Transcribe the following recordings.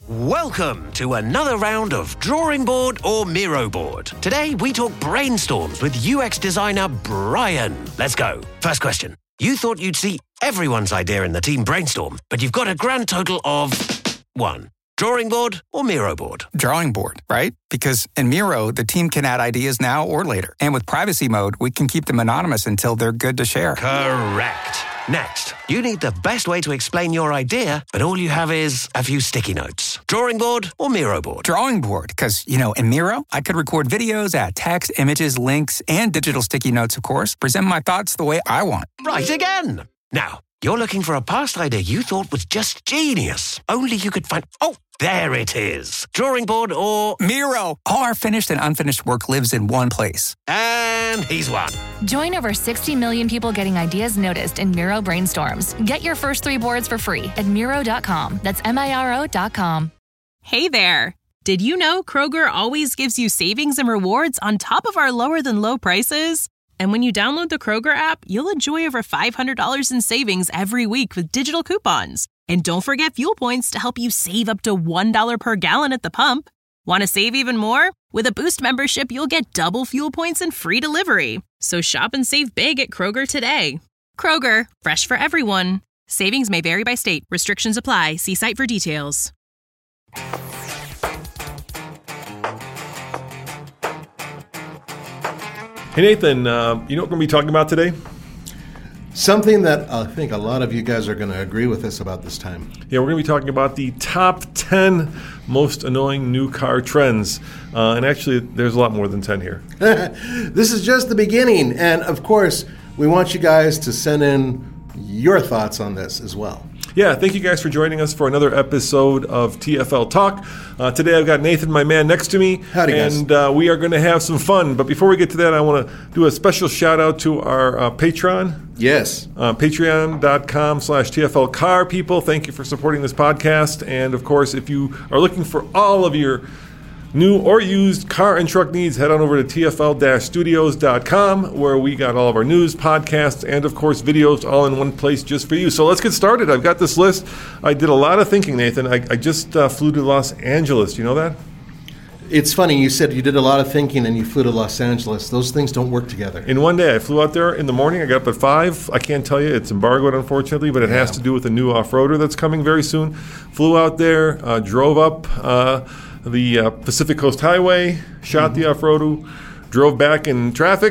Welcome to another round of Drawing Board or Miro Board. Today we talk brainstorms with UX designer Brian. Let's go. First question. You thought you'd see everyone's idea in the team brainstorm, but you've got a grand total of 1. Drawing board or Miro board? Drawing board, right? Because in Miro, the team can add ideas now or later. And with privacy mode, we can keep them anonymous until they're good to share. Correct. Next, you need the best way to explain your idea, but all you have is a few sticky notes. Drawing board or Miro board? Drawing board, because, in Miro, I could record videos, add text, images, links, and digital sticky notes, of course, present my thoughts the way I want. Right again. Now, you're looking for a past idea you thought was just genius. Only you could find... Oh, there it is. Drawing board or... Miro. All our finished and unfinished work lives in one place. And he's won. Join over 60 million people getting ideas noticed in Miro brainstorms. Get your first 3 boards for free at Miro.com. That's Miro.com. Hey there. Did you know Kroger always gives you savings and rewards on top of our lower than low prices? And when you download the Kroger app, you'll enjoy over $500 in savings every week with digital coupons. And don't forget fuel points to help you save up to $1 per gallon at the pump. Want to save even more? With a Boost membership, you'll get double fuel points and free delivery. So shop and save big at Kroger today. Kroger, fresh for everyone. Savings may vary by state. Restrictions apply. See site for details. Hey, Nathan, you know what we're going to be talking about today? Something that I think a lot of you guys are going to agree with us about this time. Yeah, we're going to be talking about the top 10 most annoying new car trends. And actually, there's a lot more than 10 here. This is just the beginning. And, of course, we want you guys to send in your thoughts on this as well. Yeah, thank you guys for joining us for another episode of TFL Talk. Today I've got Nathan, my man, next to me. Howdy, guys. And we are going to have some fun. But before we get to that, I want to do a special shout out to our Patreon. Yes. Patreon.com/TFL Car people. Thank you for supporting this podcast. And, of course, if you are looking for all of your new or used car and truck needs, head on over to tfl-studios.com, where we got all of our news, podcasts, and, of course, videos all in one place just for you. So let's get started. I've got this list. I did a lot of thinking, Nathan. I just flew to Los Angeles. Do you know that? It's funny. You said you did a lot of thinking and you flew to Los Angeles. Those things don't work together. In one day. I flew out there in the morning. I got up at 5. I can't tell you. It's embargoed, unfortunately, but it has to do with a new off-roader that's coming very soon. Flew out there, drove up the Pacific Coast Highway, shot the off-road, drove back in traffic.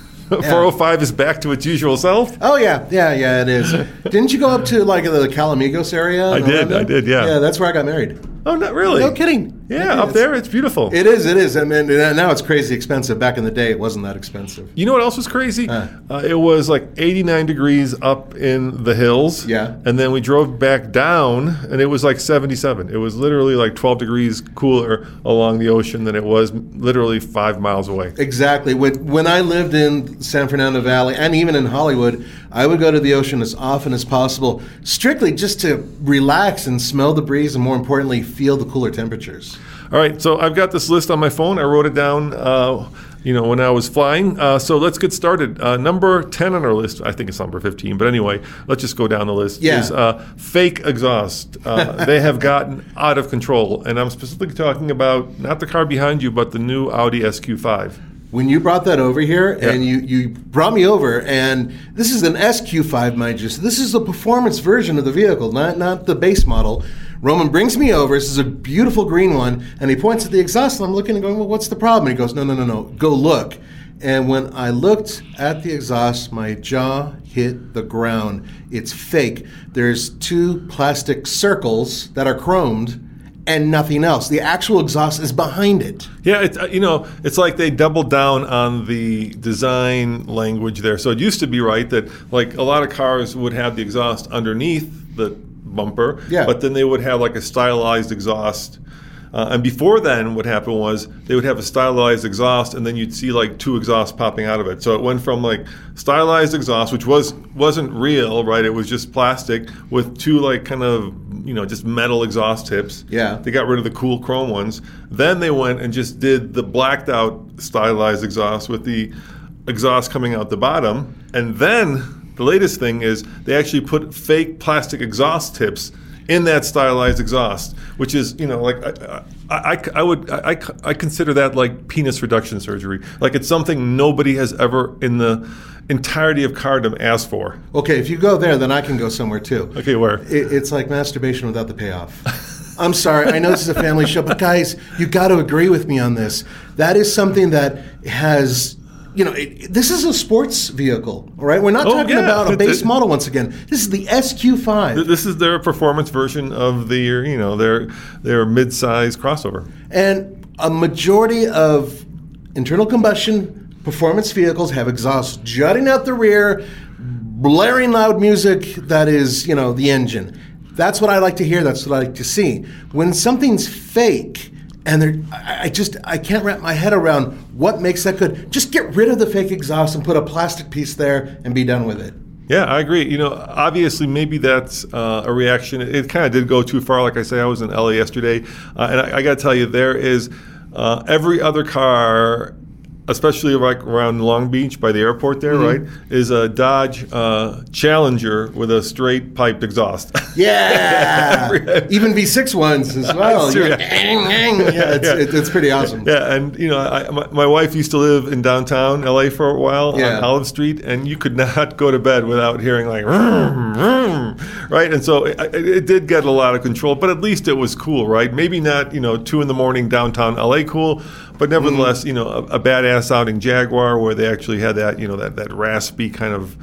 405 is back to its usual self. Oh, yeah, it is. Didn't you go up to, the Calamigos area? I did, yeah. Yeah, that's where I got married. Oh, not really? No kidding. Yeah, up there, it's beautiful. It is. I mean, now it's crazy expensive. Back in the day, it wasn't that expensive. You know what else was crazy? It was 89 degrees up in the hills. Yeah. And then we drove back down, and it was 77. It was literally 12 degrees cooler along the ocean than it was literally 5 miles away. Exactly. When I lived in San Fernando Valley, and even in Hollywood, I would go to the ocean as often as possible, strictly just to relax and smell the breeze, and more importantly, feel the cooler temperatures. All right, so I've got this list on my phone. I wrote it down, when I was flying. So let's get started. Number 10 on our list, I think it's number 15, but anyway, let's just go down the list, is fake exhaust. They have gotten out of control, and I'm specifically talking about not the car behind you, but the new Audi SQ5. When you brought that over here, and you brought me over, and this is an SQ5, mind you, so this is the performance version of the vehicle, not the base model. Roman brings me over. This is a beautiful green one, and he points at the exhaust, and I'm looking and going, well, what's the problem? And he goes, no, go look. And when I looked at the exhaust, my jaw hit the ground. It's fake. There's 2 plastic circles that are chromed, and nothing else. The actual exhaust is behind it. Yeah, it's like they doubled down on the design language there. So it used to be right that a lot of cars would have the exhaust underneath the bumper, but then they would have a stylized exhaust. And before then, what happened was they would have a stylized exhaust, and then you'd see 2 exhausts popping out of it. So it went from stylized exhaust, which wasn't real, right? It was just plastic with 2 just metal exhaust tips. Yeah. They got rid of the cool chrome ones. Then they went and just did the blacked out stylized exhaust with the exhaust coming out the bottom. And then the latest thing is they actually put fake plastic exhaust tips in that stylized exhaust, which is, like I consider that like penis reduction surgery. Like it's something nobody has ever in the entirety of cardom asked for. Okay, if you go there, then I can go somewhere too. Okay, where? It's like masturbation without the payoff. I'm sorry, I know this is a family show, but guys, you got to agree with me on this. That is something that has, this is a sports vehicle, all right? We're not talking about a base model once again. This is the SQ5. This is their performance version of their mid-size crossover. And a majority of internal combustion performance vehicles have exhaust jutting out the rear, blaring loud music that is, the engine. That's what I like to hear. That's what I like to see. When something's fake, and I can't wrap my head around what makes that good. Just get rid of the fake exhaust and put a plastic piece there and be done with it. Yeah, I agree. Obviously, maybe that's a reaction. It kind of did go too far. Like I say, I was in LA yesterday, and I got to tell you, there is every other car, especially like around Long Beach by the airport there, right, is a Dodge Challenger with a straight piped exhaust. Yeah, even V6 ones as well. It's pretty awesome. Yeah, and my wife used to live in downtown LA for a while on Olive Street, and you could not go to bed without hearing like vroom, vroom, right? And so it did get a lot of control, but at least it was cool, right? Maybe not 2 a.m. downtown LA cool, but nevertheless, a badass sounding Jaguar where they actually had that, that raspy kind of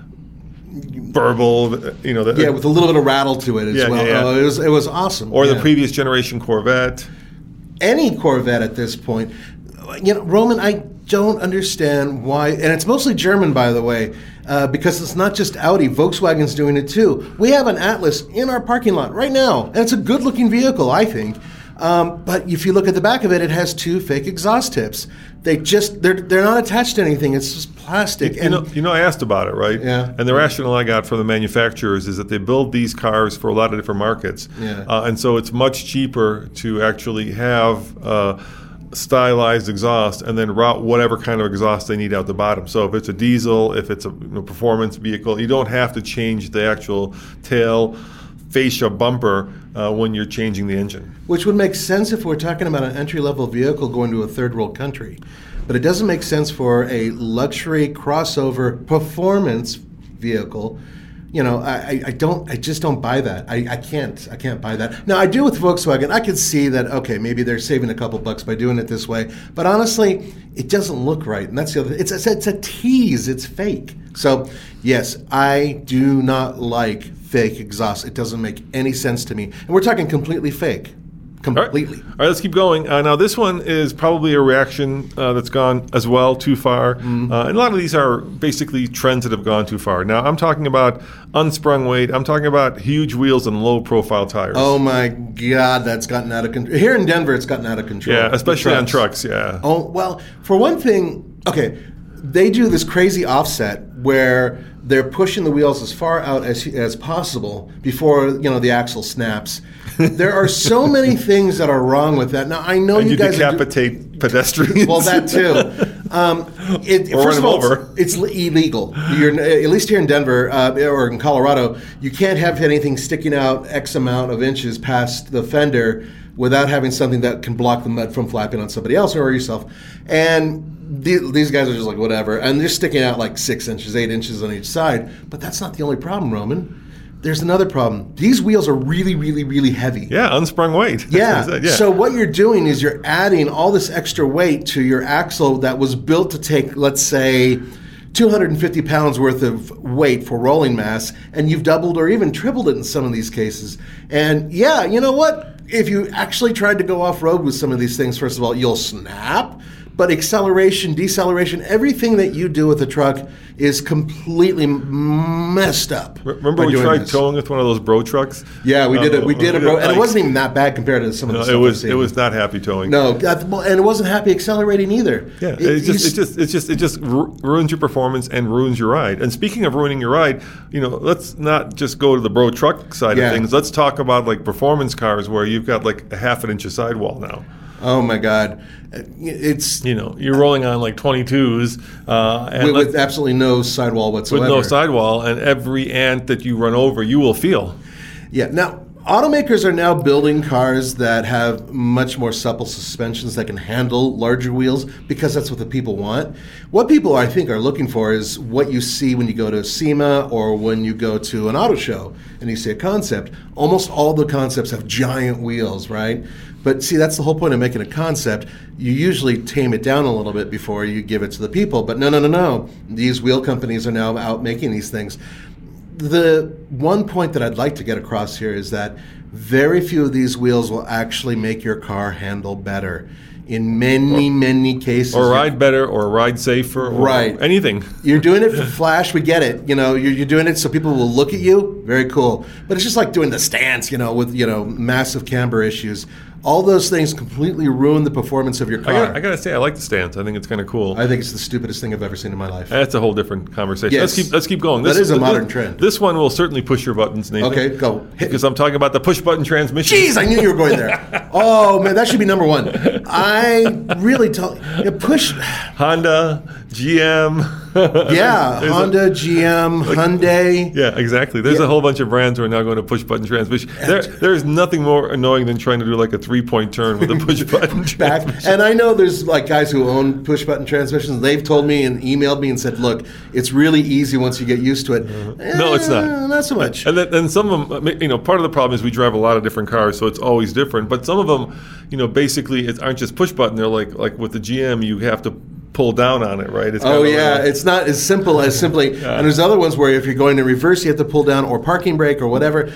burble, with a little bit of rattle to it as well. Yeah. Oh, it was awesome. Or the previous generation Corvette. Any Corvette at this point. Roman, I don't understand why, and it's mostly German, by the way, because it's not just Audi. Volkswagen's doing it too. We have an Atlas in our parking lot right now, and it's a good-looking vehicle, I think. But if you look at the back of it, it has 2 fake exhaust tips. They're not attached to anything. It's just plastic. I asked about it, right? Yeah. And the rationale I got from the manufacturers is that they build these cars for a lot of different markets. Yeah. And so it's much cheaper to actually have stylized exhaust and then route whatever kind of exhaust they need out the bottom. So if it's a diesel, if it's a performance vehicle, you don't have to change the actual tail fascia bumper when you're changing the engine. Which would make sense if we're talking about an entry-level vehicle going to a third-world country. But it doesn't make sense for a luxury crossover performance vehicle. I just don't buy that. I can't buy that. Now, I do with Volkswagen. I could see that, okay, maybe they're saving a couple bucks by doing it this way. But honestly, it doesn't look right. And that's the other thing. It's a tease. It's fake. So, yes, I do not like fake exhaust. It doesn't make any sense to me. And we're talking completely fake. Completely. All right, let's keep going. Now, this one is probably a reaction that's gone as well too far. And a lot of these are basically trends that have gone too far. Now, I'm talking about unsprung weight. I'm talking about huge wheels and low-profile tires. Oh, my God, that's gotten out of control. Here in Denver, it's gotten out of control. Yeah, especially on trucks, yeah. Oh, well, for one thing, okay, they do this crazy offset where they're pushing the wheels as far out as possible before the axle snaps. There are so many things that are wrong with that. Now I know and you guys decapitate pedestrians. Well, that too. Or first run them over. It's illegal. At least here in Denver or in Colorado, you can't have anything sticking out X amount of inches past the fender without having something that can block the mud from flapping on somebody else or yourself. And these guys are just like, whatever. And they're sticking out like 6 inches, 8 inches on each side. But that's not the only problem, Roman. There's another problem. These wheels are really, really, really heavy. Yeah, unsprung weight. Yeah. So what you're doing is you're adding all this extra weight to your axle that was built to take, let's say, 250 pounds worth of weight for rolling mass, and you've doubled or even tripled it in some of these cases. And yeah, you know what? If you actually tried to go off-road with some of these things, first of all, you'll snap. But acceleration, deceleration, everything that you do with the truck is completely messed up. Remember we tried towing with one of those bro trucks? Yeah, we did it. We did it, bro, and it wasn't even that bad compared to some of the stuff we've seen. It was not happy towing. No, and it wasn't happy accelerating either. Yeah, it just ruins your performance and ruins your ride. And speaking of ruining your ride, let's not just go to the bro truck side of things. Let's talk about like performance cars where you've got like a half an inch of sidewall now. Oh my God, it's you're rolling on like 22s and with absolutely no sidewall whatsoever. With no sidewall, and every ant that you run over, you will feel. Yeah. Now, Automakers are now building cars that have much more supple suspensions that can handle larger wheels because that's what the people want. What people, I think, are looking for is what you see when you go to SEMA or when you go to an auto show and you see a concept. Almost all the concepts have giant wheels, right? But see, that's the whole point of making a concept. You usually tame it down a little bit before you give it to the people. But no. These wheel companies are now out making these things. The one point that I'd like to get across here is that very few of these wheels will actually make your car handle better. In many cases. Or ride better, or ride safer, or anything. You're doing it for flash, we get it. You're doing it so people will look at you, very cool. But it's just like doing the stance, with, massive camber issues. All those things completely ruin the performance of your car. I gotta say, I like the stance. I think it's kind of cool. I think it's the stupidest thing I've ever seen in my life. That's a whole different conversation. Yes. Let's keep going. That is a modern trend. This one will certainly push your buttons, Nathan. Okay, go. Because I'm talking about the push-button transmission. Jeez, I knew you were going there. Oh, man, that should be number one. I really push. Honda, GM. Honda, GM, Hyundai. Yeah, exactly. There's a whole bunch of brands who are now going to push-button transmission. There's nothing more annoying than trying to do like a 3-point turn with a push-button transmission. And I know there's like guys who own push-button transmissions. They've told me and emailed me and said, look, it's really easy once you get used to it. No, it's not. Not so much. And then some of them, part of the problem is we drive a lot of different cars, so it's always different. But some of them, basically aren't just push-button. They're like with the GM, you have to pull down on it, right? It's not as simple as simply. And there's other ones where if you're going to reverse, you have to pull down or parking brake or whatever.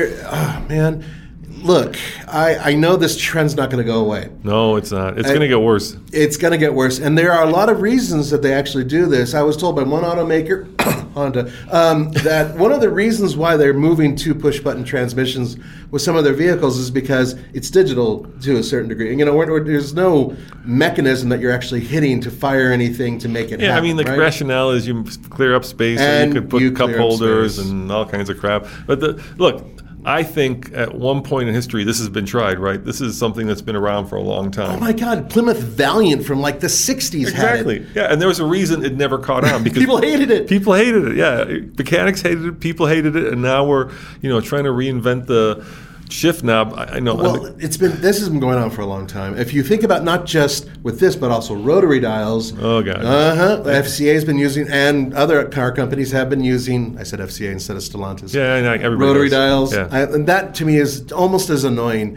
Man, look, I know this trend's not going to go away. No, it's not. It's going to get worse. It's going to get worse, and there are a lot of reasons that they actually do this. I was told by one automaker, Honda, that one of the reasons why they're moving to push-button transmissions with some of their vehicles is because it's digital to a certain degree. And, there's no mechanism that you're actually hitting to fire anything to make it happen. Yeah, I mean, the rationale is you clear up space, and you could put cup holders and all kinds of crap. But look, I think at one point in history, this has been tried, right? This is something that's been around for a long time. Oh, my God. Plymouth Valiant from like the 60s had it. Yeah, and there was a reason it never caught on. Because people hated it. People hated it, yeah. Mechanics hated it, people hated it, and now we're, trying to reinvent the shift knob. I know. Well, this has been going on for a long time. If you think about not just with this, but also rotary dials. Oh, God. The FCA has been using, and other car companies have been using, I said FCA instead of Stellantis. Yeah, everybody rotary does. dials. Yeah. And that, to me, is almost as annoying.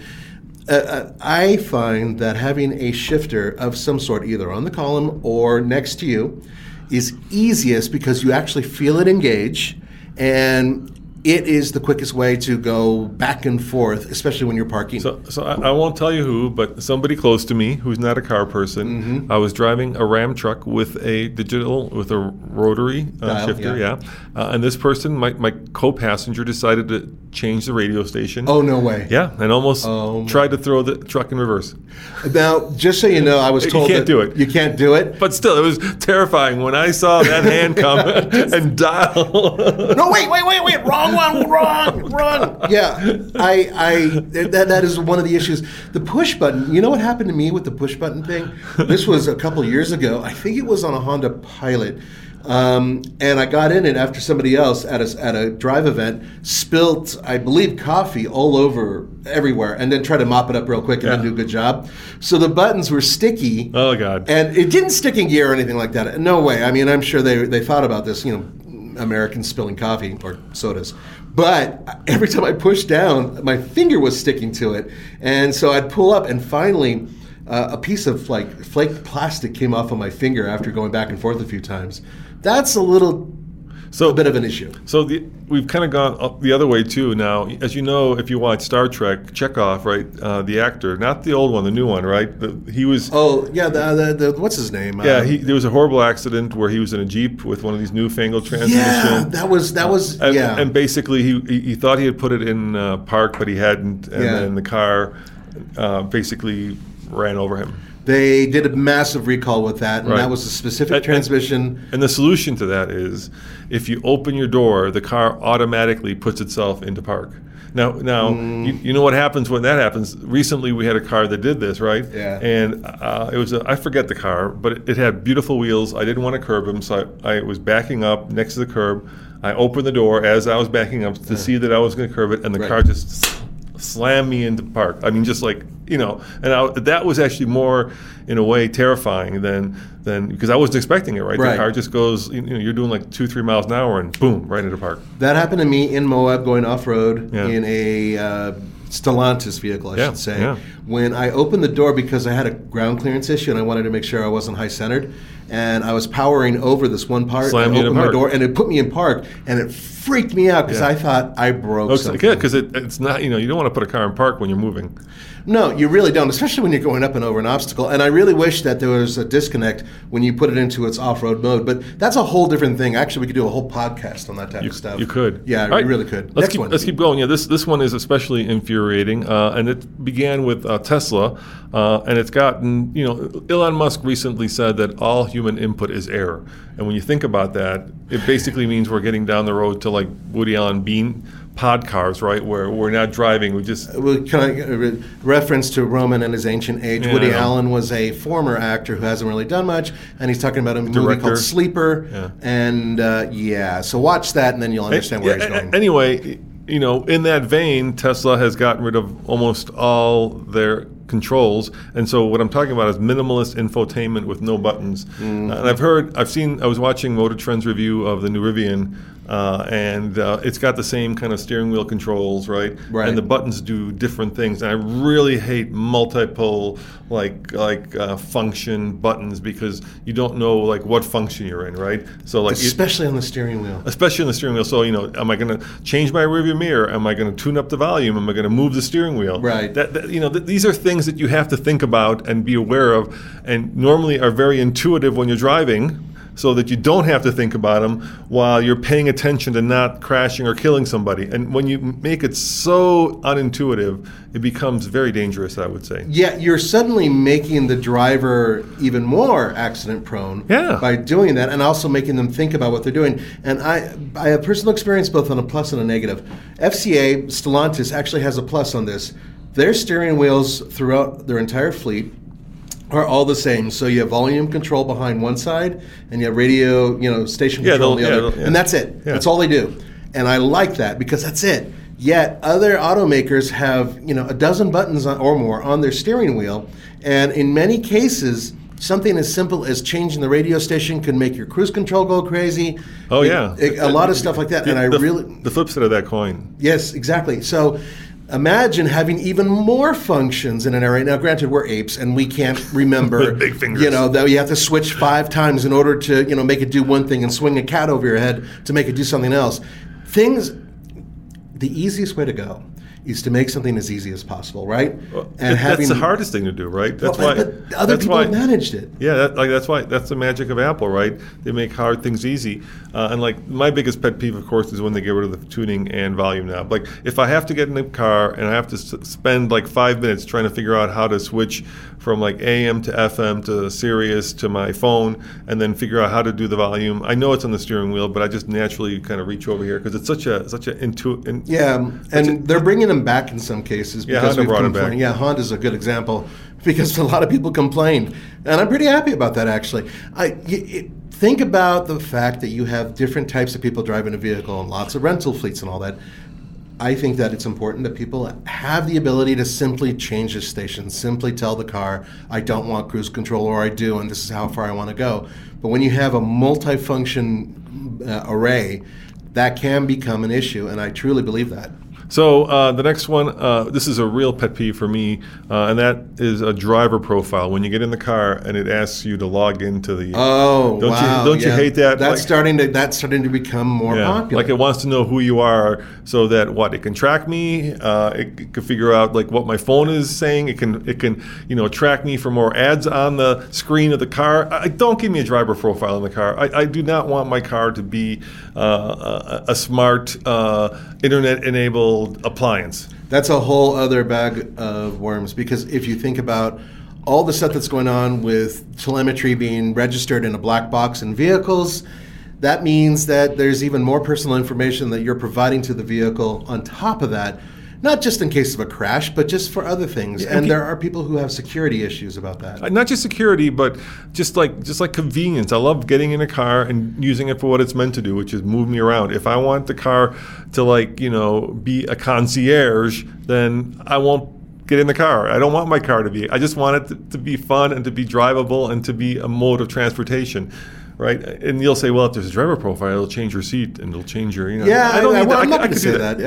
I find that having a shifter of some sort, either on the column or next to you, is easiest because you actually feel it engage, and it is the quickest way to go back and forth, especially when you're parking. So I won't tell you who, but somebody close to me who's not a car person. Mm-hmm. I was driving a Ram truck with a rotary shifter, and this person, my co-passenger, decided to change the radio station. Oh, no way. Yeah, and almost tried to throw the truck in reverse. Now, just so you know, I was told you can't do it. You can't do it? But still, it was terrifying when I saw that hand come and dial. No, wait, wrong one. Yeah, that is one of the issues. The push button, you know what happened to me with the push button thing? This was a couple years ago. I think it was on a Honda Pilot. And I got in it after somebody else at a drive event spilt, I believe, coffee all over everywhere, and then tried to mop it up real quick and then do a good job. So the buttons were sticky. Oh, God. And it didn't stick in gear or anything like that. No way. I mean, I'm sure they thought about this, Americans spilling coffee or sodas. But every time I pushed down, my finger was sticking to it. And so I'd pull up, and finally a piece of flake plastic came off of my finger after going back and forth a few times. That's a bit of an issue. So we've kind of gone up the other way too now. As you know, if you watch Star Trek, Chekhov, right, the actor, not the old one, the new one, right? He was. Oh yeah, the what's his name? Yeah, there was a horrible accident where he was in a Jeep with one of these newfangled transmissions. Yeah, that was. And basically, he thought he had put it in park, but he hadn't, and then the car basically ran over him. They did a massive recall with that, and that was a specific transmission. And the solution to that is, if you open your door, the car automatically puts itself into park. Now, you know what happens when that happens. Recently, we had a car that did this, right? Yeah. And it was I forget the car, but it had beautiful wheels. I didn't want to curb him, so I was backing up next to the curb. I opened the door as I was backing up to see that I was going to curb it, and the car just slam me into park. I mean, just like, you know, and that was actually more, in a way, terrifying than because I wasn't expecting it, right? The car just goes, you know, you're doing like 2-3 miles an hour and boom, right into park. That happened to me in Moab going off-road in a Stellantis vehicle, I should say. Yeah. When I opened the door because I had a ground clearance issue and I wanted to make sure I wasn't high-centered, and I was powering over this one part and opened my door, and it put me in park, and it freaked me out because I thought I broke something. Yeah, because it's not, you know, you don't want to put a car in park when you're moving. No, you really don't, especially when you're going up and over an obstacle. And I really wish that there was a disconnect when you put it into its off-road mode. But that's a whole different thing. Actually, we could do a whole podcast on that type of stuff. You could. Yeah, you really could. Let's keep going. Yeah, this one is especially infuriating. And it began with Tesla. And it's gotten, you know, Elon Musk recently said that all human input is error. And when you think about that, it basically means we're getting down the road to like Woody Allen Bean pod cars, right, where we're not driving, we just... reference to Roman and his ancient age. Woody Allen was a former actor who hasn't really done much, and he's talking about a movie called Sleeper, and so watch that and then you'll understand where he's going. Anyway, you know, in that vein, Tesla has gotten rid of almost all their controls, and so what I'm talking about is minimalist infotainment with no buttons. And I was watching Motor Trend's review of the new Rivian, and it's got the same kind of steering wheel controls, right? And the buttons do different things. And I really hate multi-pole function buttons because you don't know like what function you're in, right? So like especially on the steering wheel. Especially on the steering wheel. So, you know, am I going to change my rearview mirror? Am I going to tune up the volume? Am I going to move the steering wheel? Right. These are things that you have to think about and be aware of, and normally are very intuitive when you're driving, so that you don't have to think about them while you're paying attention to not crashing or killing somebody. And when you make it so unintuitive, it becomes very dangerous, I would say. Yeah, you're suddenly making the driver even more accident prone by doing that, and also making them think about what they're doing. And I have personal experience both on a plus and a negative. FCA, Stellantis, actually has a plus on this. Their steering wheels throughout their entire fleet are all the same. So you have volume control behind one side, and you have radio, station control on the other. And that's it. Yeah. That's all they do. And I like that because that's it. Yet other automakers have, a dozen buttons or more on their steering wheel. And in many cases, something as simple as changing the radio station can make your cruise control go crazy. Oh, yeah. A lot of stuff like that. The flip side of that coin. Yes, exactly. So imagine having even more functions in an area. Now, granted, we're apes and we can't remember, big fingers. That you have to switch 5 times in order to, make it do one thing and swing a cat over your head to make it do something else. The easiest way to go is to make something as easy as possible, right? Well, that's the hardest thing to do, right? But other people have managed it. Yeah, that's the magic of Apple, right? They make hard things easy. And my biggest pet peeve, of course, is when they get rid of the tuning and volume knob. Like if I have to get in a car and I have to spend 5 minutes trying to figure out how to switch from AM to FM to Sirius to my phone, and then figure out how to do the volume. I know it's on the steering wheel, but I just naturally kind of reach over here because it's such a intuitive. Yeah, and they're bringing them back in some cases because Honda brought it back. Yeah, Honda's a good example because a lot of people complained, and I'm pretty happy about that actually. Think about the fact that you have different types of people driving a vehicle and lots of rental fleets and all that. I think that it's important that people have the ability to simply change the station, simply tell the car, I don't want cruise control, or I do, and this is how far I want to go. But when you have a multi-function array, that can become an issue, and I truly believe that. So the next one, this is a real pet peeve for me, and that is a driver profile. When you get in the car and it asks you to log into the... Don't you hate that? That's starting to become more popular. Like it wants to know who you are so that it can track me. It can figure out what my phone is saying. It can track me for more ads on the screen of the car. Don't give me a driver profile in the car. I do not want my car to be a smart internet-enabled appliance. That's a whole other bag of worms, because if you think about all the stuff that's going on with telemetry being registered in a black box in vehicles, that means that there's even more personal information that you're providing to the vehicle on top of that. Not just in case of a crash, but just for other things. Yeah, and there are people who have security issues about that. Not just security, but just like convenience. I love getting in a car and using it for what it's meant to do, which is move me around. If I want the car to be a concierge, then I won't get in the car. I don't want my car to be. I just want it to be fun and to be drivable and to be a mode of transportation. Right, and you'll say, well, if there's a driver profile, it'll change your seat and it'll change your, Yeah, I'm not going to say that.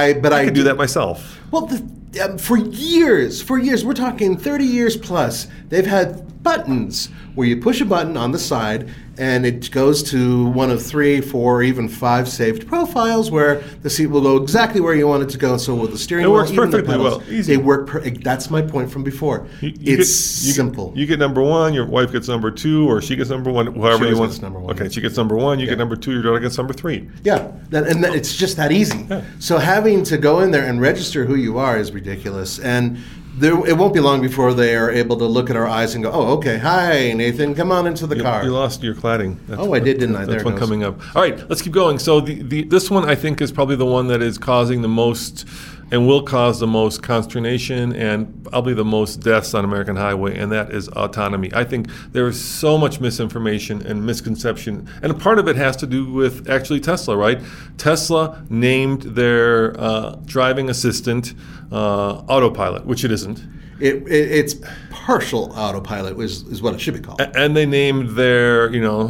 I could do that myself. Well, for years, we're talking 30 years plus, they've had buttons where you push a button on the side and it goes to one of 3, 4, or even 5 saved profiles where the seat will go exactly where you want it to go. So with the steering wheel, it works perfectly well. Easy. They work. That's my point from before. It's simple. You get number 1. Your wife gets number 2, or she gets number 1. Whoever you want. Number 1. Okay, she gets number 1. You get number 2. Your daughter gets number 3. Yeah, it's just that easy. Yeah. So having to go in there and register who you are is ridiculous. And it won't be long before they are able to look at our eyes and go, oh, okay, hi, Nathan, come on into the car. You lost your cladding. I did, didn't I? That's one coming up. All right, let's keep going. So this one, I think, is probably the one that is causing the most and will cause the most consternation and probably the most deaths on American highway, and that is autonomy. I think there is so much misinformation and misconception, and a part of it has to do with actually Tesla, right? Tesla named their driving assistant Autopilot, which it isn't. It's partial autopilot is what it should be called. And they named their,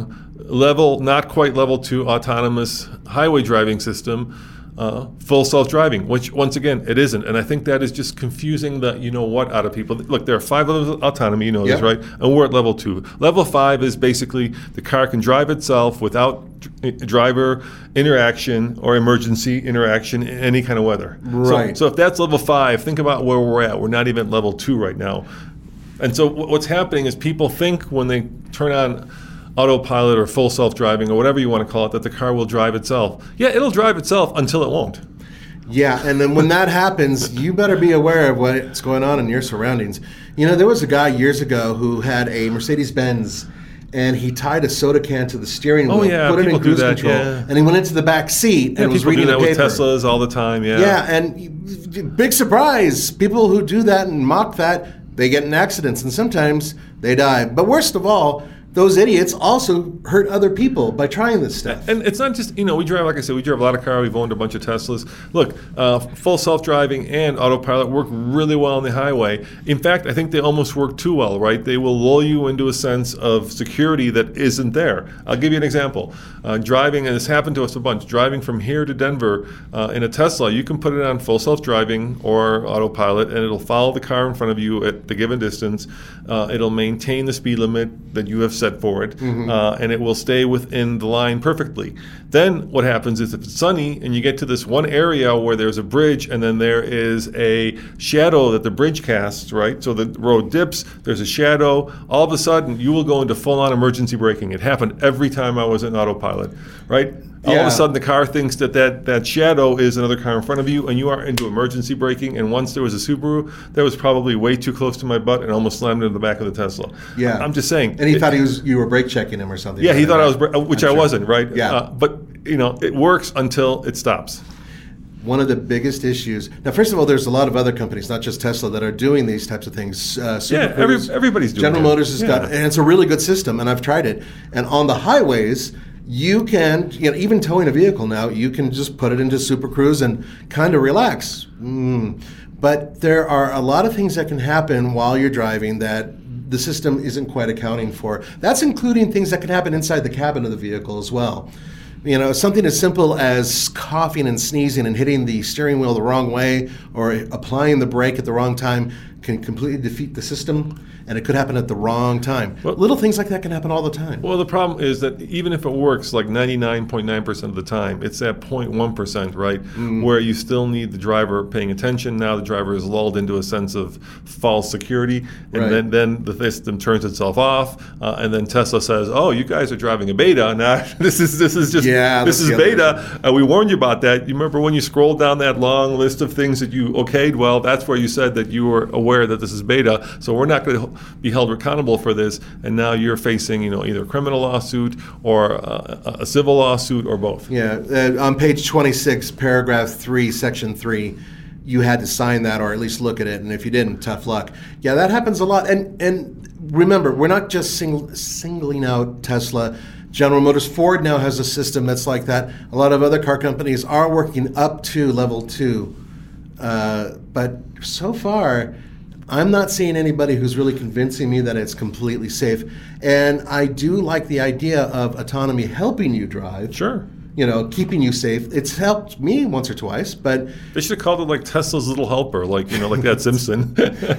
level, not quite level 2 autonomous highway driving system full self-driving, which once again it isn't, and I think that is just confusing the out of people. Look, there are 5 levels of autonomy, this, right? And we're at level 2. Level 5 is basically the car can drive itself without driver interaction or emergency interaction in any kind of weather. Right. So if that's level 5, think about where we're at. We're not even at level 2 right now, and so what's happening is people think when they turn on autopilot or full self-driving or whatever you want to call it, that the car will drive itself. Yeah, it'll drive itself until it won't. Yeah, and then when that happens, you better be aware of what's going on in your surroundings. There was a guy years ago who had a Mercedes-Benz, and he tied a soda can to the steering wheel, put it in cruise control, and he went into the back seat and was reading the paper. People do that with Teslas all the time, Yeah, and big surprise, people who do that and mock that, they get in accidents, and sometimes they die. But worst of all, those idiots also hurt other people by trying this stuff. And it's not just, we drive, like I said, we drive a lot of cars. We've owned a bunch of Teslas. Look, full self-driving and autopilot work really well on the highway. In fact, I think they almost work too well, right? They will lull you into a sense of security that isn't there. I'll give you an example. Driving, and this happened to us a bunch, driving from here to Denver in a Tesla, you can put it on full self-driving or autopilot, and it'll follow the car in front of you at the given distance. It'll maintain the speed limit that you have set for it, and it will stay within the line perfectly. Then what happens is if it's sunny and you get to this one area where there's a bridge and then there is a shadow that the bridge casts, right? So the road dips, there's a shadow, all of a sudden you will go into full-on emergency braking. It happened every time I was in autopilot, right? All of a sudden the car thinks that shadow is another car in front of you, and you are into emergency braking. And once there was a Subaru that was probably way too close to my butt and almost slammed into the back of the Tesla. Yeah. I'm just saying. And he thought you were brake checking him or something. Yeah, he thought I was, which I wasn't, right? Yeah. But, it works until it stops. One of the biggest issues. Now, first of all, there's a lot of other companies, not just Tesla, that are doing these types of things. Everybody's doing it. General Motors has got, and it's a really good system, and I've tried it. And on the highways, you can, even towing a vehicle now, you can just put it into Super Cruise and kind of relax. But there are a lot of things that can happen while you're driving that the system isn't quite accounting for. That's including things that can happen inside the cabin of the vehicle as well. Something as simple as coughing and sneezing and hitting the steering wheel the wrong way or applying the brake at the wrong time can completely defeat the system, and it could happen at the wrong time. Well, little things like that can happen all the time. Well, the problem is that even if it works like 99.9% of the time, it's that 0.1%, right, where you still need the driver paying attention. Now the driver is lulled into a sense of false security, and then the system turns itself off, and then Tesla says, "Oh, you guys are driving a beta. Now this is beta. We warned you about that. You remember when you scrolled down that long list of things that you okayed? Well, that's where you said that you were aware that this is beta. So we're not going to be held accountable for this, and now you're facing either a criminal lawsuit or a civil lawsuit or both." Yeah, on page 26, paragraph 3, section 3, you had to sign that or at least look at it, and if you didn't, tough luck. Yeah, that happens a lot. And remember, we're not just singling out Tesla. General Motors, Ford now has a system that's like that. A lot of other car companies are working up to level 2. But so far, I'm not seeing anybody who's really convincing me that it's completely safe. And I do like the idea of autonomy helping you drive. Sure. Keeping you safe. It's helped me once or twice, but they should have called it like Tesla's little helper, like that Simpson.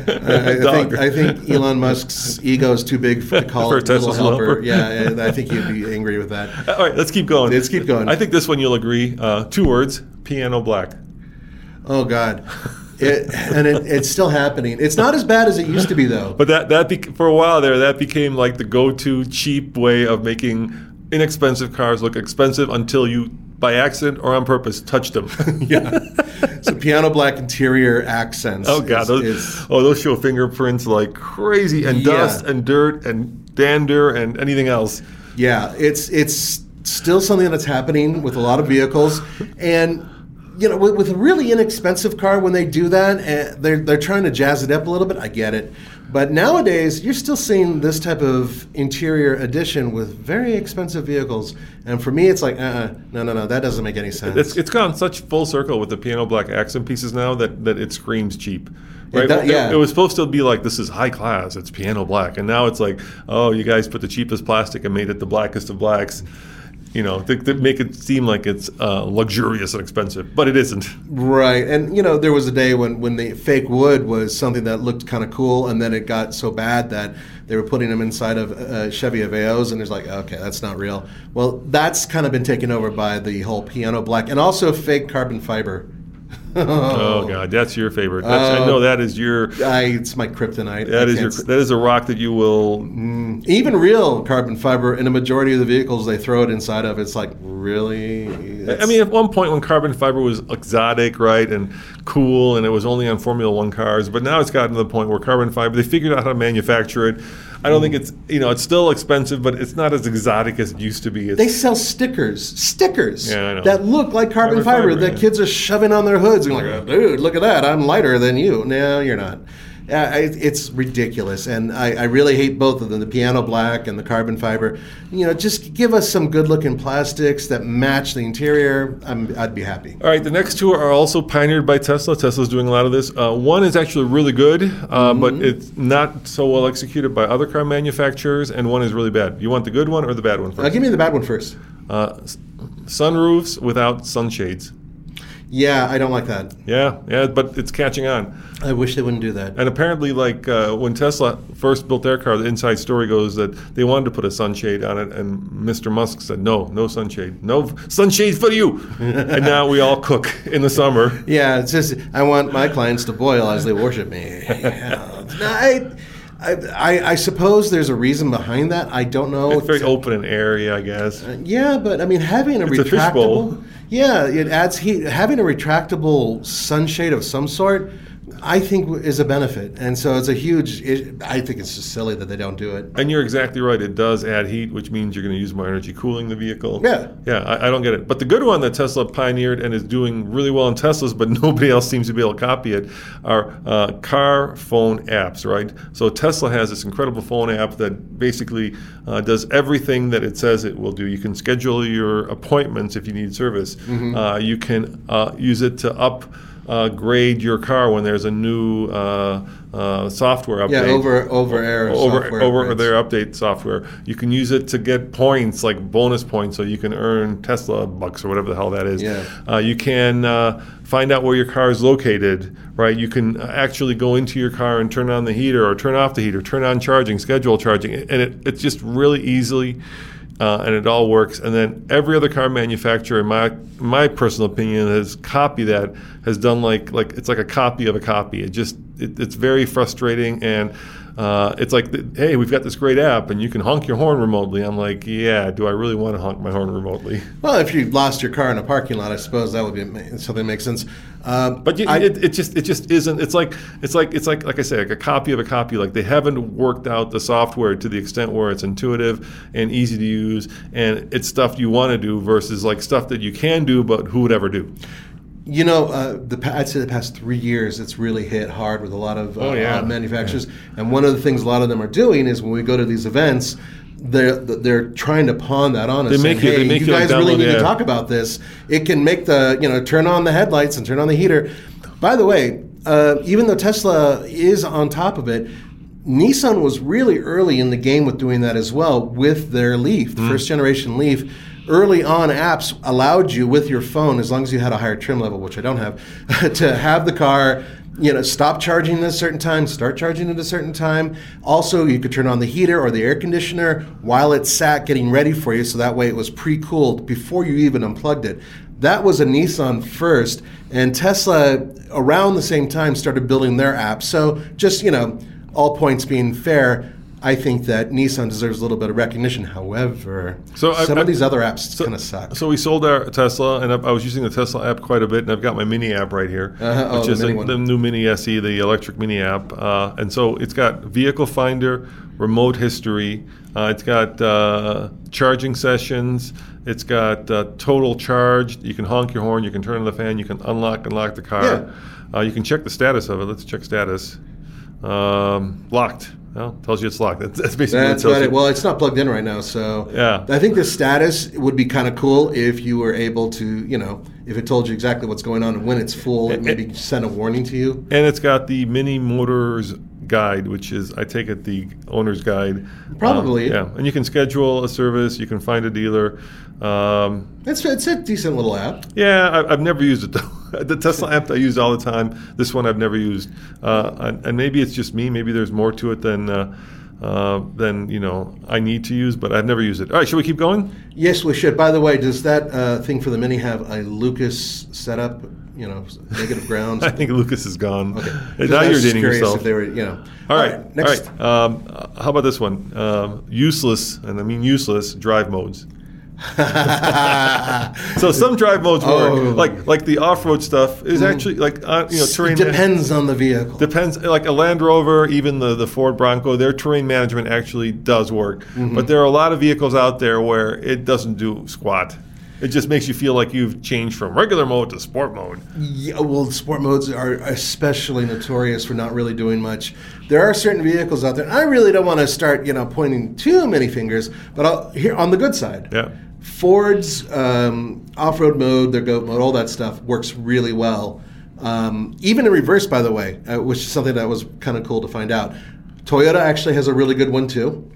I think Elon Musk's ego is too big to call it Tesla's little helper. Yeah, I think he'd be angry with that. All right, let's keep going. I think this one you'll agree. 2 words: piano black. Oh God. It's still happening. It's not as bad as it used to be, though. But for a while there, that became like the go-to cheap way of making inexpensive cars look expensive until you, by accident or on purpose, touch them. Yeah. So piano black interior accents. Oh God, those show fingerprints like crazy, and dust and dirt and dander and anything else. Yeah, it's still something that's happening with a lot of vehicles, and with a really inexpensive car, when they do that, they're trying to jazz it up a little bit. I get it. But nowadays, you're still seeing this type of interior addition with very expensive vehicles. And for me, it's like, no, that doesn't make any sense. It's gone such full circle with the piano black accent pieces now that it screams cheap. Right? It was supposed to be like, this is high class, it's piano black. And now it's like, oh, you guys put the cheapest plastic and made it the blackest of blacks. They make it seem like it's luxurious and expensive, but it isn't. Right, and there was a day when the fake wood was something that looked kind of cool, and then it got so bad that they were putting them inside of Chevy Aveos, and it's like, okay, that's not real. Well, that's kind of been taken over by the whole piano black, and also fake carbon fiber. Oh God, that's your favorite. I know that is your. It's my kryptonite. That is a rock that you will. Even real carbon fiber, in a majority of the vehicles they throw it inside of. It's like, really. I mean, at one point when carbon fiber was exotic, right, and cool, and it was only on Formula One cars, but now it's gotten to the point where carbon fiber, they figured out how to manufacture it. I don't think it's still expensive, but it's not as exotic as it used to be. They sell stickers that look like carbon fiber that kids are shoving on their hoods. And like, oh, dude, look at that, I'm lighter than you. No, you're not. It's ridiculous, and I really hate both of them, the piano black and the carbon fiber. Just give us some good-looking plastics that match the interior. I'd be happy. All right, the next 2 are also pioneered by Tesla. Tesla's doing a lot of this. One is actually really good, but it's not so well executed by other car manufacturers, and one is really bad. You want the good one or the bad one first? Give me the bad one first. Sunroofs without sunshades. Yeah, I don't like that. Yeah, but it's catching on. I wish they wouldn't do that. And apparently, when Tesla first built their car, the inside story goes that they wanted to put a sunshade on it, and Mr. Musk said, no sunshade. No sunshade for you. And now we all cook in the summer. Yeah, it's just, I want my clients to boil as they worship me. I suppose there's a reason behind that. I don't know. It's very open and airy, I guess. Yeah, but I mean, having a retractable... Yeah, it adds heat. Having a retractable sunshade of some sort, I think, is a benefit. And so it's a huge... I think it's just silly that they don't do it. And you're exactly right. It does add heat, which means you're going to use more energy cooling the vehicle. Yeah. Yeah, I don't get it. But the good one that Tesla pioneered and is doing really well in Teslas, but nobody else seems to be able to copy it, are car phone apps, right? So Tesla has this incredible phone app that basically does everything that it says it will do. You can schedule your appointments if you need service. Mm-hmm. You can use it to upgrade your car when there's a new software update. Yeah, over their update software. You can use it to get points, like bonus points, so you can earn Tesla bucks or whatever the hell that is. Yeah. You can find out where your car is located, right? You can actually go into your car and turn on the heater or turn off the heater, turn on charging, schedule charging, and it's just really easily. And it all works. And then every other car manufacturer, in my personal opinion, has copied that, has done like it's like a copy of a copy. It's very frustrating, and it's like, hey, we've got this great app, and you can honk your horn remotely. I'm like, yeah, do I really want to honk my horn remotely? Well, if you lost your car in a parking lot, I suppose that would be something that makes sense. But it just isn't. It's like I say, like a copy of a copy. Like they haven't worked out the software to the extent where it's intuitive and easy to use, and it's stuff you want to do versus like stuff that you can do, but who would ever do? I'd say the past 3 years, it's really hit hard with a lot of manufacturers. Yeah. And one of the things a lot of them are doing is when we go to these events, they're trying to pawn that on us. You guys really need to talk about this. It can make turn on the headlights and turn on the heater. By the way, even though Tesla is on top of it, Nissan was really early in the game with doing that as well with their Leaf, the first generation Leaf. Early on, apps allowed you with your phone, as long as you had a higher trim level, which I don't have, to have the car, stop charging at a certain time, start charging at a certain time. Also, you could turn on the heater or the air conditioner while it sat getting ready for you, so that way it was pre-cooled before you even unplugged it. That was a Nissan first, and Tesla, around the same time, started building their app. So just, all points being fair, I think that Nissan deserves a little bit of recognition. However, some of these other apps kind of suck. So we sold our Tesla, and I was using the Tesla app quite a bit, and I've got my Mini app right here, which is the new Mini SE, the electric Mini app. And so it's got Vehicle Finder, Remote History, it's got charging sessions, it's got total charge. You can honk your horn, you can turn on the fan, you can unlock and lock the car. Yeah. You can check the status of it. Let's check status. Locked. Well, tells you it's locked. That's basically what it tells you. Well, it's not plugged in right now, so I think the status would be kind of cool if you were able to, if it told you exactly what's going on and when it's full, and maybe send a warning to you. And it's got the Mini Motors Guide, which is, I take it, the owner's guide. Probably. And you can schedule a service. You can find a dealer. It's a decent little app. Yeah, I've never used it though. The Tesla app I use all the time. This one I've never used, and maybe it's just me. Maybe there's more to it than I need to use, but I've never used it. All right, should we keep going? Yes, we should. By the way, does that thing for the Mini have a Lucas setup? Negative grounds. I think Lucas is gone. Okay. Now you're dating yourself. If they were, All right. Next. All right. How about this one? Useless, and I mean useless drive modes. So some drive modes work, like the off-road stuff is actually terrain. It depends on the vehicle. Depends, like a Land Rover, even the Ford Bronco, their terrain management actually does work. Mm-hmm. But there are a lot of vehicles out there where it doesn't do squat. It just makes you feel like you've changed from regular mode to sport mode. Yeah, well, sport modes are especially notorious for not really doing much. There are certain vehicles out there, and I really don't want to start, pointing too many fingers, but here on the good side. Yeah. Ford's off-road mode, their GOAT mode, all that stuff works really well. Even in reverse, by the way, which is something that was kind of cool to find out. Toyota actually has a really good one too.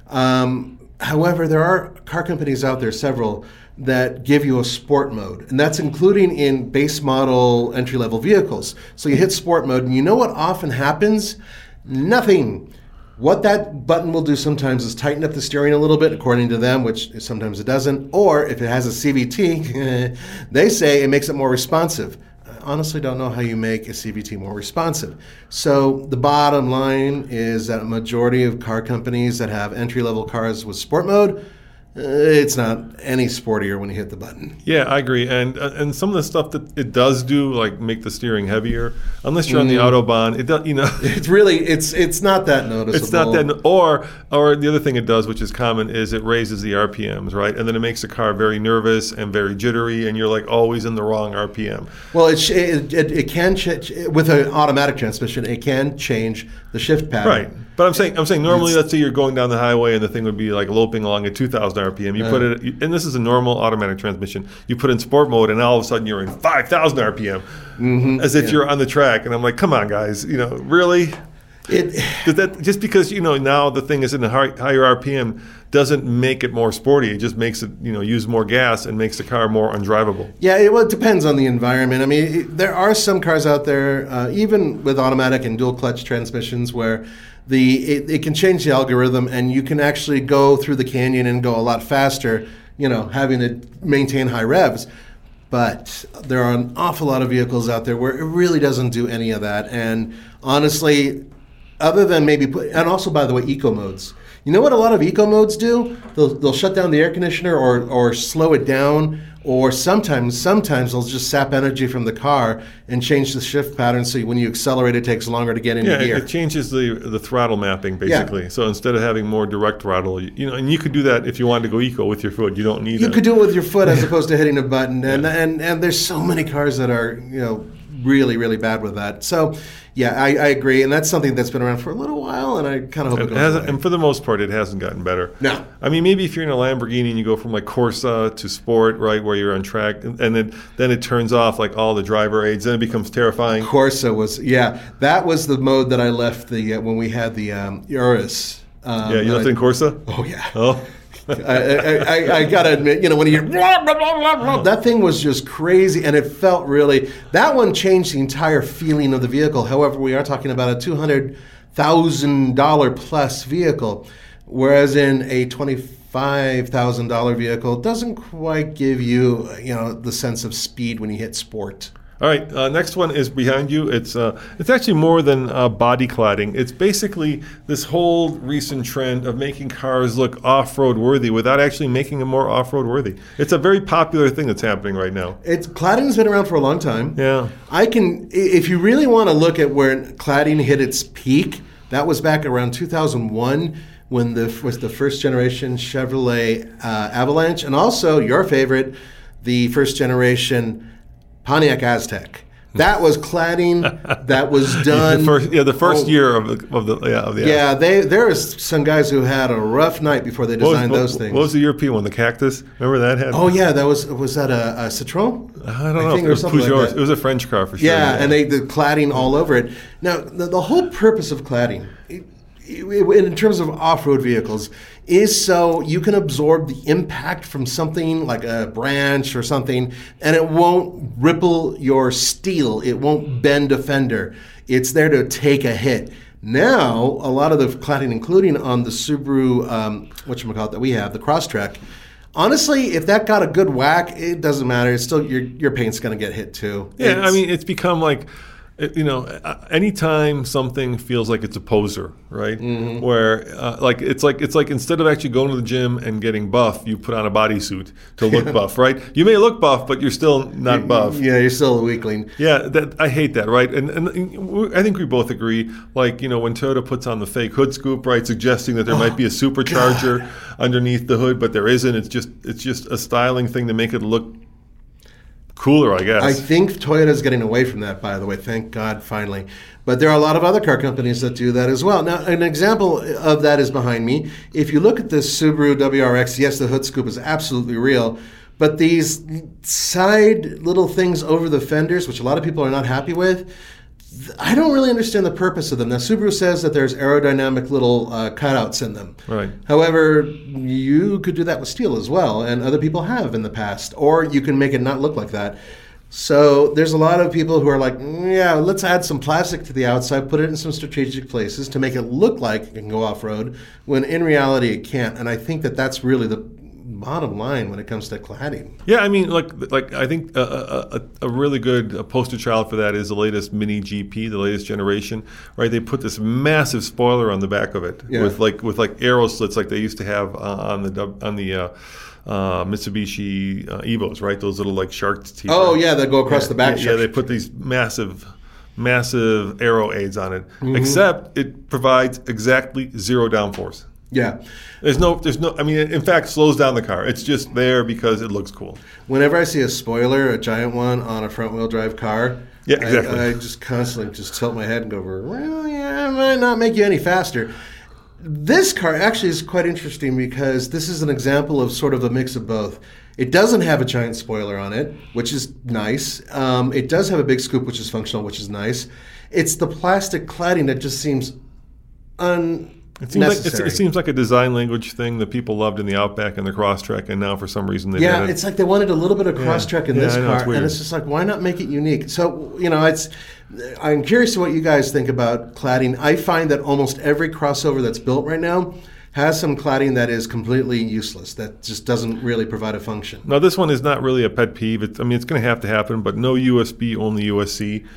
However, there are car companies out there, several, that give you a sport mode, and that's including in base model entry-level vehicles. So you hit sport mode, and you know what often happens? Nothing. What that button will do sometimes is tighten up the steering a little bit, according to them, which sometimes it doesn't. Or if it has a CVT, they say it makes it more responsive. I honestly don't know how you make a CVT more responsive. So the bottom line is that a majority of car companies that have entry-level cars with sport mode, it's not any sportier when you hit the button. Yeah, I agree. And some of the stuff that it does do, like make the steering heavier, unless you're on the Autobahn, it does. It's really it's not that noticeable. It's not that. Or the other thing it does, which is common, is it raises the RPMs, right? And then it makes the car very nervous and very jittery, and you're like always in the wrong RPM. Well, it can change with an automatic transmission. It can change the shift pattern. Right. But I'm saying normally, let's say you're going down the highway and the thing would be like loping along at 2,000 RPM. You put it, and this is a normal automatic transmission. You put in sport mode, and all of a sudden you're in 5,000 RPM, as if you're on the track. And I'm like, come on, guys, really? That just because now the thing is in a higher RPM doesn't make it more sporty. It just makes it use more gas and makes the car more undrivable. Yeah, it depends on the environment. I mean, there are some cars out there, even with automatic and dual clutch transmissions, where it can change the algorithm, and you can actually go through the canyon and go a lot faster, having to maintain high revs. But there are an awful lot of vehicles out there where it really doesn't do any of that. And honestly, other than and also, by the way, eco modes. You know what a lot of eco modes do? They'll shut down the air conditioner or slow it down Or sometimes they'll just sap energy from the car and change the shift pattern, so when you accelerate, it takes longer to get into gear. It changes the throttle mapping, basically. So instead of having more direct throttle, and you could do that if you wanted to go eco with your foot. You don't need You could do it with your foot as opposed to hitting a button. And there's so many cars that are, really, really bad with that. So, yeah, I agree. And that's something that's been around for a little while, and I kind of hope it goes away. And for the most part, it hasn't gotten better. No. I mean, maybe if you're in a Lamborghini and you go from like Corsa to Sport, right, where you're on track, and then it turns off like all the driver aids, then it becomes terrifying. Corsa was, that was the mode that I left when we had the Urus. You left in Corsa? Oh, yeah. Oh. I gotta admit, when you hear blah, blah, blah, blah, blah, that thing was just crazy, and it felt that one changed the entire feeling of the vehicle. However, we are talking about a $200,000 plus vehicle, whereas in a $25,000 vehicle, it doesn't quite give you, the sense of speed when you hit sport. All right, next one is behind you. It's actually more than body cladding. It's basically this whole recent trend of making cars look off-road worthy without actually making them more off-road worthy. It's a very popular thing that's happening right now. Cladding's been around for a long time. Yeah. If you really want to look at where cladding hit its peak, that was back around 2001 when was the first generation Chevrolet Avalanche, and also your favorite, the first generation Pontiac Aztek. That was cladding that was done. The first year of the Yeah, there was some guys who had a rough night before they designed those things. What was the European one? The Cactus? Remember that had? Oh yeah, was that a Citroen? I don't know. It was Peugeot. Like it was a French car for sure. Yeah, and the cladding all over it. Now the whole purpose of cladding, in terms of off-road vehicles, is so you can absorb the impact from something like a branch or something, and it won't ripple your steel. It won't bend a fender. It's there to take a hit. Now, a lot of the cladding, including on the Subaru, whatchamacallit that we have, the Crosstrek, honestly, if that got a good whack, it doesn't matter. It's still your paint's going to get hit too. Yeah, it's become like, anytime something feels like it's a poser, right? Mm-hmm. Where it's like instead of actually going to the gym and getting buff, you put on a bodysuit to look buff, right? You may look buff, but you're still not buff. Yeah, you're still a weakling. Yeah, I hate that, right? And I think we both agree. Like when Toyota puts on the fake hood scoop, right, suggesting that there might be a supercharger underneath the hood, but there isn't. It's just a styling thing to make it look cooler, I guess. I think Toyota's getting away from that, by the way. Thank God, finally. But there are a lot of other car companies that do that as well. Now, an example of that is behind me. If you look at this Subaru WRX, yes, the hood scoop is absolutely real, but these side little things over the fenders, which a lot of people are not happy with, I don't really understand the purpose of them. Now, Subaru says that there's aerodynamic little cutouts in them. Right. However, you could do that with steel as well, and other people have in the past. Or you can make it not look like that. So there's a lot of people who are like, let's add some plastic to the outside, put it in some strategic places to make it look like it can go off-road, when in reality it can't. And I think that that's really the bottom line when it comes to cladding. Yeah, I think a really good poster child for that is the latest Mini GP, the latest generation, right? They put this massive spoiler on the back of it with arrow slits like they used to have on the Mitsubishi Evos, right? Those little like shark teeth. Oh yeah, that go across the back. Yeah, they put these massive arrow aids on it, except it provides exactly zero downforce. Yeah. There's no, in fact, slows down the car. It's just there because it looks cool. Whenever I see a spoiler, a giant one on a front-wheel drive car, yeah, exactly. I just constantly just tilt my head and go, well, yeah, it might not make you any faster. This car actually is quite interesting because this is an example of sort of a mix of both. It doesn't have a giant spoiler on it, which is nice. It does have a big scoop, which is functional, which is nice. It's the plastic cladding that just seems It seems like a design language thing that people loved in the Outback and the Crosstrek, and now for some reason they didn't. It's like they wanted a little bit of Crosstrek in this car, and it's just like, why not make it unique? So, I'm curious to what you guys think about cladding. I find that almost every crossover that's built right now has some cladding that is completely useless, that just doesn't really provide a function. Now, this one is not really a pet peeve. It's going to have to happen, but no USB, only USC.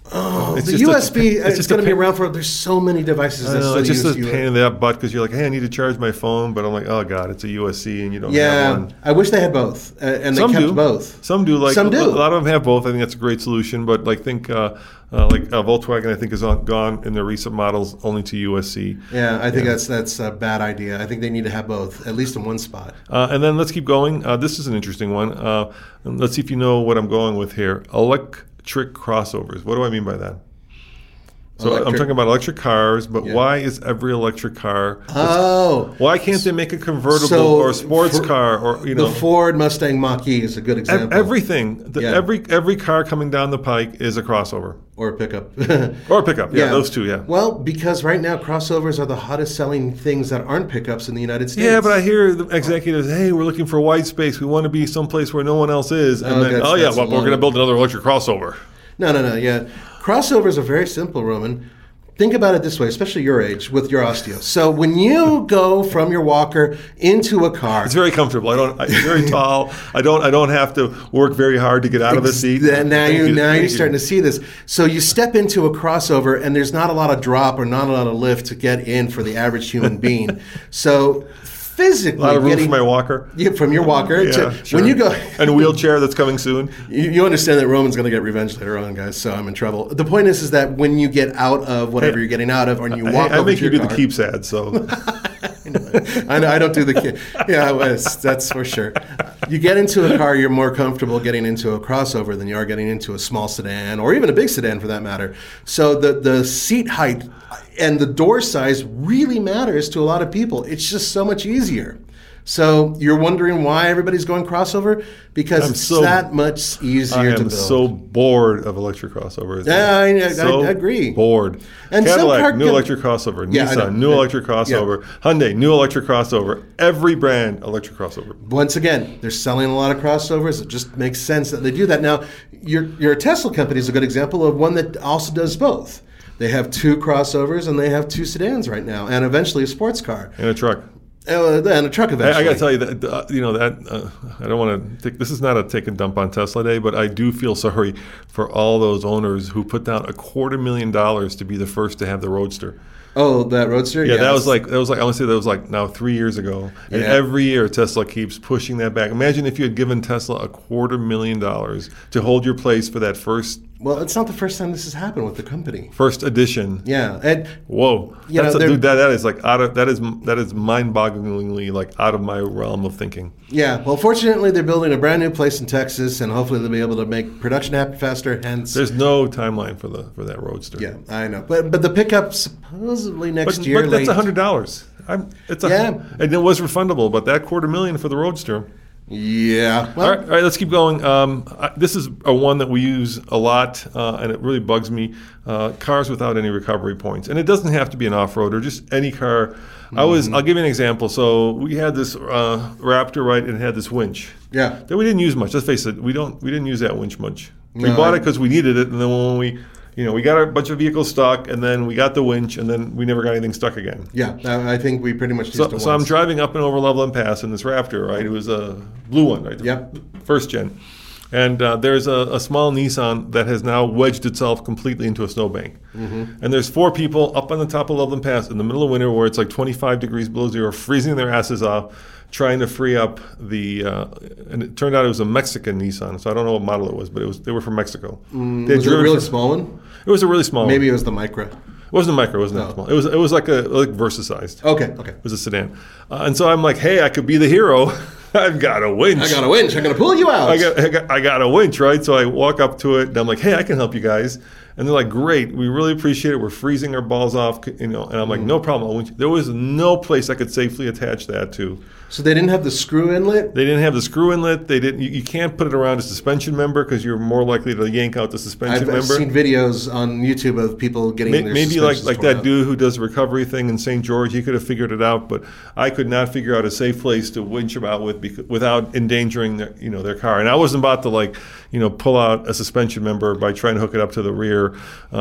Oh, the USB is going to be around for. There's so many devices that still it's just use a pain in that butt because you're like, hey, I need to charge my phone, but I'm like, oh god, it's a USB and you don't have one. Yeah, I wish they had both, and they kept both. Some do. Some do. A lot of them have both. I think that's a great solution. But Volkswagen, I think, has gone in their recent models only to USB. Yeah, I think that's a bad idea. I think they need to have both, at least in one spot. And then let's keep going. This is an interesting one. Let's see if you know what I'm going with here. Electric crossovers. What do I mean by that? So I'm talking about electric cars, but why is every electric car? Why can't they make a convertible or a sports car or The Ford Mustang Mach-E is a good example. Everything, every car coming down the pike is a crossover or a pickup. Those two. Yeah. Well, because right now crossovers are the hottest selling things that aren't pickups in the United States. Yeah, but I hear the executives, hey, we're looking for white space. We want to be someplace where no one else is, and we're going to build another electric crossover. No. Yeah. Crossovers are very simple, Roman. Think about it this way, especially your age with your osteo. So when you go from your walker into a car, it's very comfortable. I'm very tall. I don't have to work very hard to get out of the seat. Now you're starting to see this. So you step into a crossover, and there's not a lot of drop or not a lot of lift to get in for the average human being. So physically, a lot of room for my walker. From your walker when you go, and a wheelchair that's coming soon. You understand that Roman's going to get revenge later on, guys. So I'm in trouble. The point is that when you get out of whatever you're getting out of, or you walk, I over make to you your do car, the keeps ad. So I know I don't do the keep. Yeah, that's for sure. You get into a car, you're more comfortable getting into a crossover than you are getting into a small sedan or even a big sedan for that matter. So the seat height and the door size really matters to a lot of people. It's just so much easier. So you're wondering why everybody's going crossover? Because it's that much easier to build. I am so bored of electric crossovers. Yeah, I agree. Bored. And Cadillac, new electric crossover. Nissan, new electric crossover. Hyundai, new electric crossover. Every brand, electric crossover. Once again, they're selling a lot of crossovers. It just makes sense that they do that. Now, your Tesla company is a good example of one that also does both. They have 2 crossovers and they have 2 sedans right now, and eventually a sports car. And a truck. And a truck eventually. I got to tell you that I don't want to. This is not a take a dump on Tesla Day, but I do feel sorry for all those owners who put down $250,000 to be the first to have the Roadster. Oh, that Roadster? Yeah, that was like I want to say that was like now 3 years ago, and every year Tesla keeps pushing that back. Imagine if you had given Tesla $250,000 to hold your place for that first. Well, it's not the first time this has happened with the company. First edition. Yeah, and whoa, that is like that is mind-bogglingly like out of my realm of thinking. Yeah, well, fortunately, they're building a brand new place in Texas, and hopefully they'll be able to make production happen faster. Hence, there's no timeline for that Roadster. Yeah, I know, but the pickup supposedly next year. But that's $100. And it was refundable, but that $250,000 for the Roadster. Yeah. Well, all right, let's keep going. This is a one that we use a lot, and it really bugs me. Cars without any recovery points. And it doesn't have to be an off-roader, just any car. I'll give you an example. So we had this Raptor, right, and it had this winch. Yeah. That we didn't use much. Let's face it, we didn't use that winch much. We bought it because we needed it, and then when we got a bunch of vehicles stuck, and then we got the winch, and then we never got anything stuck again. Yeah, I think we pretty much used it once. So I'm driving up and over Loveland Pass in this Raptor, right? It was a blue one, right? Yep. First gen. And there's a small Nissan that has now wedged itself completely into a snowbank. Mm-hmm. And there's 4 people up on the top of Loveland Pass in the middle of winter where it's like 25 degrees below zero, freezing their asses off, trying to free up and it turned out it was a Mexican Nissan, so I don't know what model it was, but they were from Mexico. Was it a really small one? It was a really small one. Maybe it was the Micra. It wasn't a Micra, it wasn't that small. It was like Versa-sized. Okay. It was a sedan. And so I'm like, hey, I could be the hero. I've got a winch. I'm going to pull you out. I got a winch, right? So I walk up to it, and I'm like, hey, I can help you guys. And they're like, great, we really appreciate it. We're freezing our balls off, and I'm like, no problem. There was no place I could safely attach that to. So they didn't have the screw inlet? They didn't have the screw inlet. They didn't. You can't put it around a suspension member because you're more likely to yank out the suspension member. I've seen videos on YouTube of people getting their maybe like that dude who does the recovery thing in St. George. He could have figured it out, but I could not figure out a safe place to winch them out with without endangering their car. And I wasn't about to pull out a suspension member by trying to hook it up to the rear,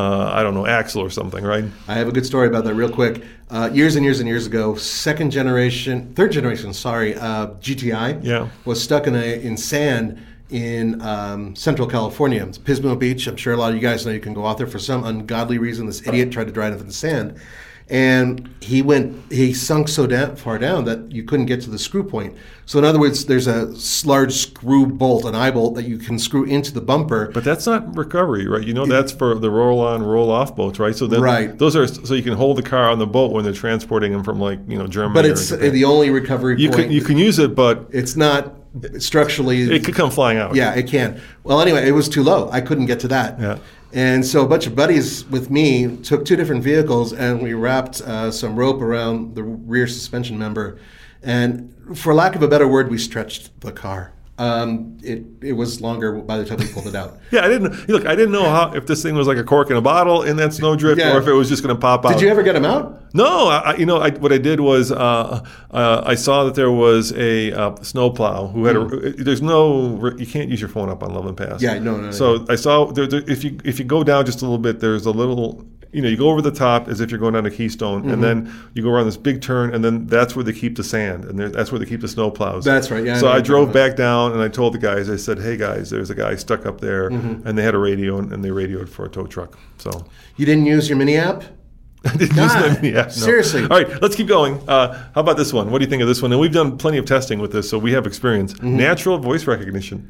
axle or something, right? I have a good story about that real quick. Years and years and years ago, third generation, GTI was stuck in sand in Central California. It's Pismo Beach. I'm sure a lot of you guys know you can go out there. For some ungodly reason, this idiot tried to drive into the sand. And he sunk so far down that you couldn't get to the screw point. So in other words, there's a large screw bolt, an eye bolt that you can screw into the bumper. But that's not recovery, right? That's for the roll-on, roll-off boats, right? So right. Those are so you can hold the car on the boat when they're transporting them from Germany. But it's the only recovery point. You can use it, but it's not structurally. It could come flying out. Yeah, it can. Well, anyway, it was too low. I couldn't get to that. Yeah. And so a bunch of buddies with me took 2 different vehicles and we wrapped some rope around the rear suspension member. And for lack of a better word, we stretched the car. It was longer by the time we pulled it out. Yeah, I didn't know if this thing was like a cork in a bottle in that snowdrift or if it was just going to pop out. Did you ever get them out? No, what I did was I saw that there was a snowplow who had you can't use your phone up on Love and Pass. Yeah, no. So I saw if you go down just a little bit, there's a little. You go over the top as if you're going down a Keystone, and then you go around this big turn, and then that's where they keep the sand, and that's where they keep the snow plows. That's right, yeah. So I drove back down, and I told the guys, I said, hey, guys, there's a guy stuck up there, and they had a radio, and they radioed for a tow truck. So you didn't use your mini app? I didn't use the mini app, no. Seriously. All right, let's keep going. How about this one? What do you think of this one? And we've done plenty of testing with this, so we have experience. Natural voice recognition.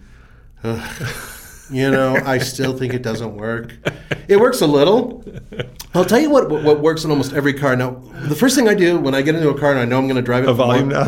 I still think it doesn't work. It works a little. I'll tell you what works in almost every car. Now, the first thing I do when I get into a car and I know I'm going to drive it... A volume knob?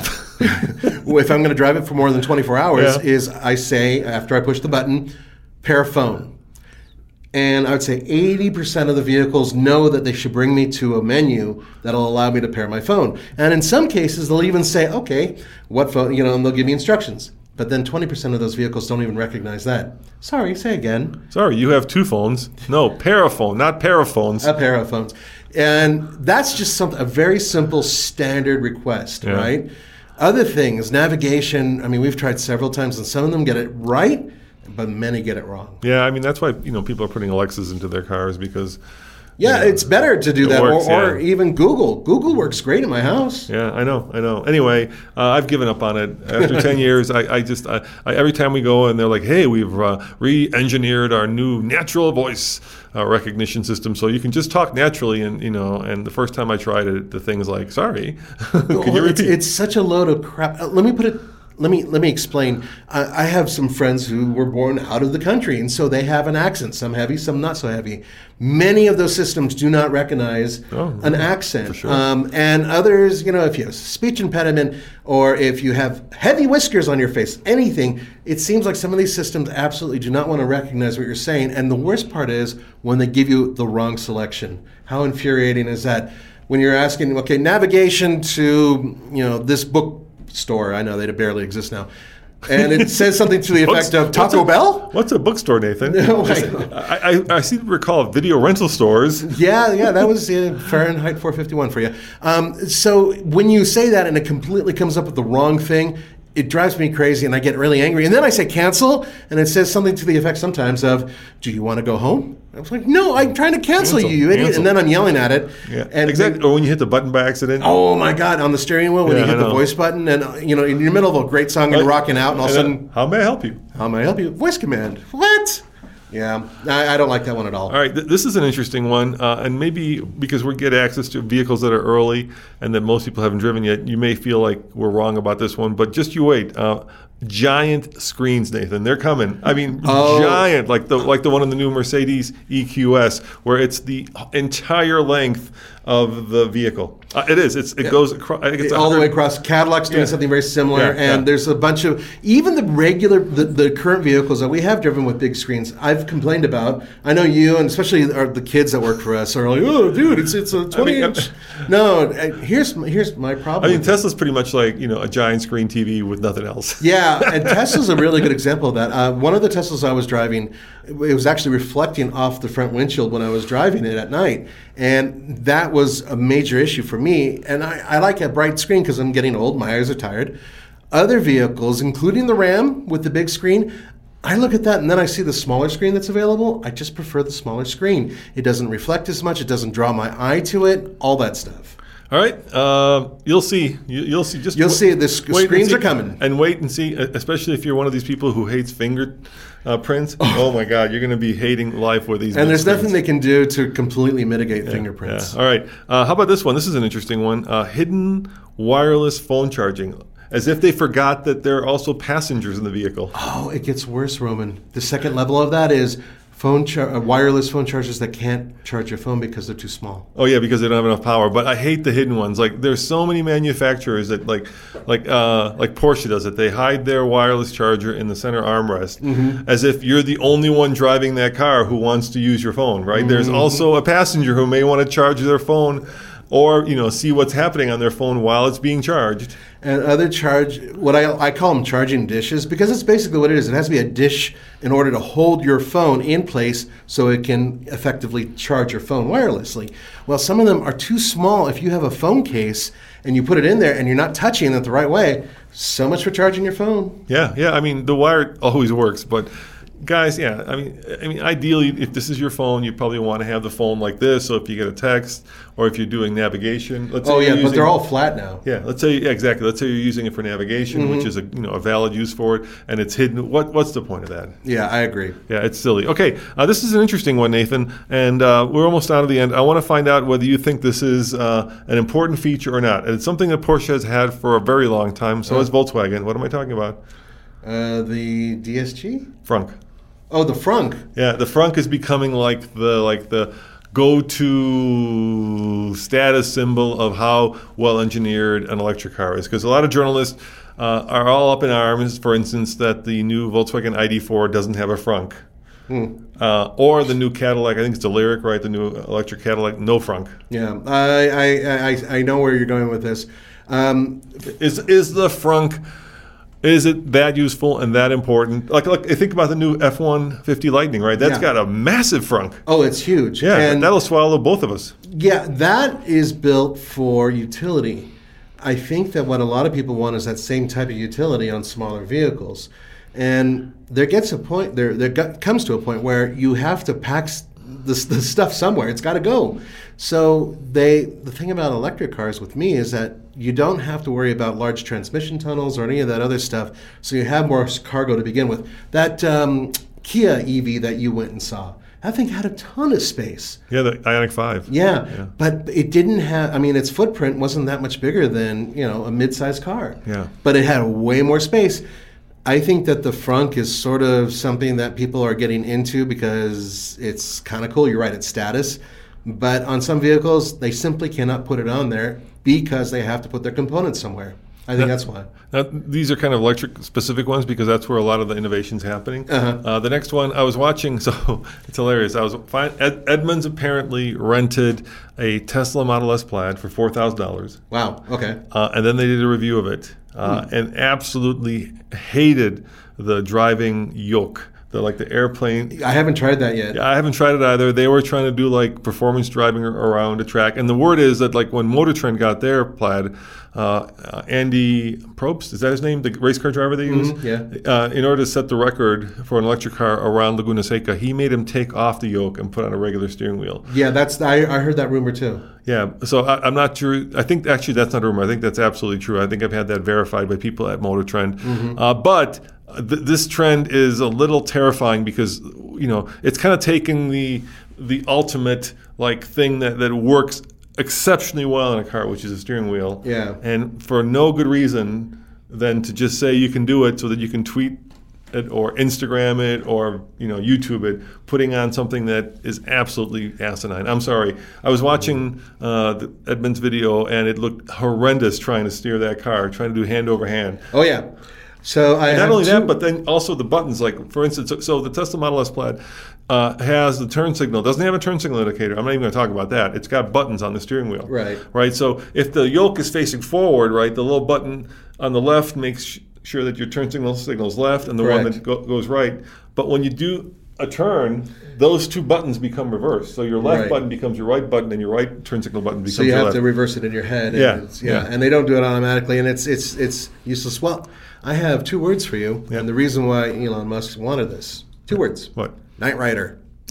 If I'm going to drive it for more than 24 hours, is I say, after I push the button, pair phone. And I would say 80% of the vehicles know that they should bring me to a menu that'll allow me to pair my phone. And in some cases, they'll even say, okay, what phone, and they'll give me instructions. But then 20% of those vehicles don't even recognize that. Sorry, say again. Sorry, you have 2 phones. No, paraphone, not paraphones. A pair of phones. And that's just a very simple standard request, right? Other things, navigation, we've tried several times, and some of them get it right, but many get it wrong. Yeah, that's why people are putting Alexas into their cars because... Yeah, it's better to do that, works, or even Google. Google works great in my house. Yeah, I know. Anyway, I've given up on it. After 10 years, I every time we go and they're like, hey, we've re-engineered our new natural voice recognition system, so you can just talk naturally. And and the first time I tried it, the thing's like, sorry, can you repeat? It's such a load of crap. Let me explain. I have some friends who were born out of the country, and so they have an accent, some heavy, some not so heavy. Many of those systems do not recognize an accent. For sure. And others, if you have a speech impediment or if you have heavy whiskers on your face, anything, it seems like some of these systems absolutely do not want to recognize what you're saying. And the worst part is when they give you the wrong selection. How infuriating is that? When you're asking, okay, navigation to, this book store. I know they barely exist now. And it says something to the effect of Taco Bell? What's a bookstore, Nathan? No, I seem to recall video rental stores. Yeah, that was Fahrenheit 451 for you. So when you say that and it completely comes up with the wrong thing, it drives me crazy and I get really angry. And then I say cancel, and it says something to the effect sometimes of, do you want to go home? I was like, no, I'm trying to cancel you idiot. Cancel. And then I'm yelling at it. Yeah, and exactly. Or when you hit the button by accident. Oh my God, on the steering wheel when you hit the voice button and in your middle of a great song and you're rocking out and all of a sudden. How may I help you? How may I help you? Voice command. What? Yeah, I don't like that one at all. All right, this is an interesting one, and maybe because we get access to vehicles that are early and that most people haven't driven yet, you may feel like we're wrong about this one, but just you wait. Giant screens, Nathan, they're coming. Giant, like the one in the new Mercedes EQS, where it's the entire length of the vehicle. It is. It goes across. I think it's all the way across. Cadillac's doing something very similar, and there's a bunch of even the current vehicles that we have driven with big screens. I've complained about. I know you, and especially the kids that work for us, are like, "Oh, dude, it's a 20-inch." No, here's my problem. Tesla's pretty much like a giant screen TV with nothing else. Yeah, and Tesla's a really good example of that. One of the Teslas I was driving, it was actually reflecting off the front windshield when I was driving it at night. And that was a major issue for me. And I like a bright screen because I'm getting old. My eyes are tired. Other vehicles, including the Ram with the big screen, I look at that and then I see the smaller screen that's available. I just prefer the smaller screen. It doesn't reflect as much. It doesn't draw my eye to it. All that stuff. All right, you'll see. You'll see. You'll see. The screens are coming. And wait and see. Especially if you're one of these people who hates fingerprints. Oh my God, you're going to be hating life with these. And there's nothing they can do to completely mitigate fingerprints. Yeah. All right. How about this one? This is an interesting one. Hidden wireless phone charging. As if they forgot that there are also passengers in the vehicle. Oh, it gets worse, Roman. The second level of that is wireless phone chargers that can't charge your phone because they're too small. Oh yeah, because they don't have enough power. But I hate the hidden ones. Like there's so many manufacturers that like Porsche does it. They hide their wireless charger in the center armrest, as if you're the only one driving that car who wants to use your phone. Right? There's also a passenger who may want to charge their phone, or see what's happening on their phone while it's being charged. And other what I call them charging dishes, because it's basically what it is. It has to be a dish in order to hold your phone in place so it can effectively charge your phone wirelessly. Well, some of them are too small. If you have a phone case and you put it in there and you're not touching it the right way, so much for charging your phone. Yeah. I mean, the wire always works, but guys, yeah, I mean, ideally, if this is your phone, you probably want to have the phone like this. So if you get a text, or if you're doing navigation, but they're all flat now. Yeah, exactly. Let's say you're using it for navigation, which is a valid use for it, and it's hidden. What's the point of that? Yeah, I agree. Yeah, it's silly. Okay, this is an interesting one, Nathan, and we're almost out of the end. I want to find out whether you think this is an important feature or not. And it's something that Porsche has had for a very long time. So has Volkswagen. What am I talking about? The DSG? Frunk. Oh, the frunk. Yeah, the frunk is becoming like the go-to status symbol of how well engineered an electric car is. Because a lot of journalists are all up in arms, for instance, that the new Volkswagen ID4 doesn't have a frunk. Or the new Cadillac, I think it's the Lyriq, right? The new electric Cadillac, no frunk. Yeah, I know where you're going with this. Is the frunk... Is it that useful and that important? Like think about the new F-150 Lightning, right? That's got a massive frunk. Oh, it's huge. Yeah, and that'll swallow both of us. Yeah, that is built for utility. I think that what a lot of people want is that same type of utility on smaller vehicles. And there comes to a point where you have to pack the stuff somewhere. It's got to go. So the thing about electric cars with me is that you don't have to worry about large transmission tunnels or any of that other stuff. So you have more cargo to begin with. That Kia EV that you went and saw, that thing had a ton of space. Yeah, the Ioniq 5. Yeah, but it didn't have, its footprint wasn't that much bigger than, a mid-sized car. Yeah. But it had way more space. I think that the frunk is sort of something that people are getting into because it's kind of cool. You're right, it's status. But on some vehicles, they simply cannot put it on there because they have to put their components somewhere. I think that's why. Now, these are kind of electric-specific ones because that's where a lot of the innovation's happening. The next one I was watching, so it's hilarious. Edmunds apparently rented a Tesla Model S Plaid for $4,000. Wow, okay. And then they did a review of it and absolutely hated the driving yoke. The airplane. I haven't tried that yet. Yeah, I haven't tried it either. They were trying to do performance driving around a track. And the word is that when Motor Trend got their Plaid, Andy Probst, is that his name? The race car driver they use? Yeah. In order to set the record for an electric car around Laguna Seca, he made him take off the yoke and put on a regular steering wheel. Yeah, I heard that rumor too. Yeah, so I'm not sure. I think actually that's not a rumor. I think that's absolutely true. I think I've had that verified by people at Motor Trend. But this trend is a little terrifying because it's kind of taking the ultimate thing that works exceptionally well in a car, which is a steering wheel. Yeah. And for no good reason than to just say you can do it so that you can tweet it or Instagram it or YouTube it, putting on something that is absolutely asinine. I'm sorry. I was watching the Edmunds video and it looked horrendous trying to steer that car, trying to do hand over hand. Oh yeah. So not only that, but then also the buttons. For instance, so the Tesla Model S Plaid has the turn signal. Doesn't have a turn signal indicator. I'm not even going to talk about that. It's got buttons on the steering wheel. Right. So if the yoke is facing forward, right, the little button on the left makes sure that your turn signal's left, and the one that goes right. But when you do a turn, those two buttons become reversed. So your left button becomes your right button, and your right turn signal button becomes your left. So you have to reverse it in your head. And they don't do it automatically, and it's useless. Well, I have two words for you, and the reason why Elon Musk wanted this. 2 words. What? Knight Rider.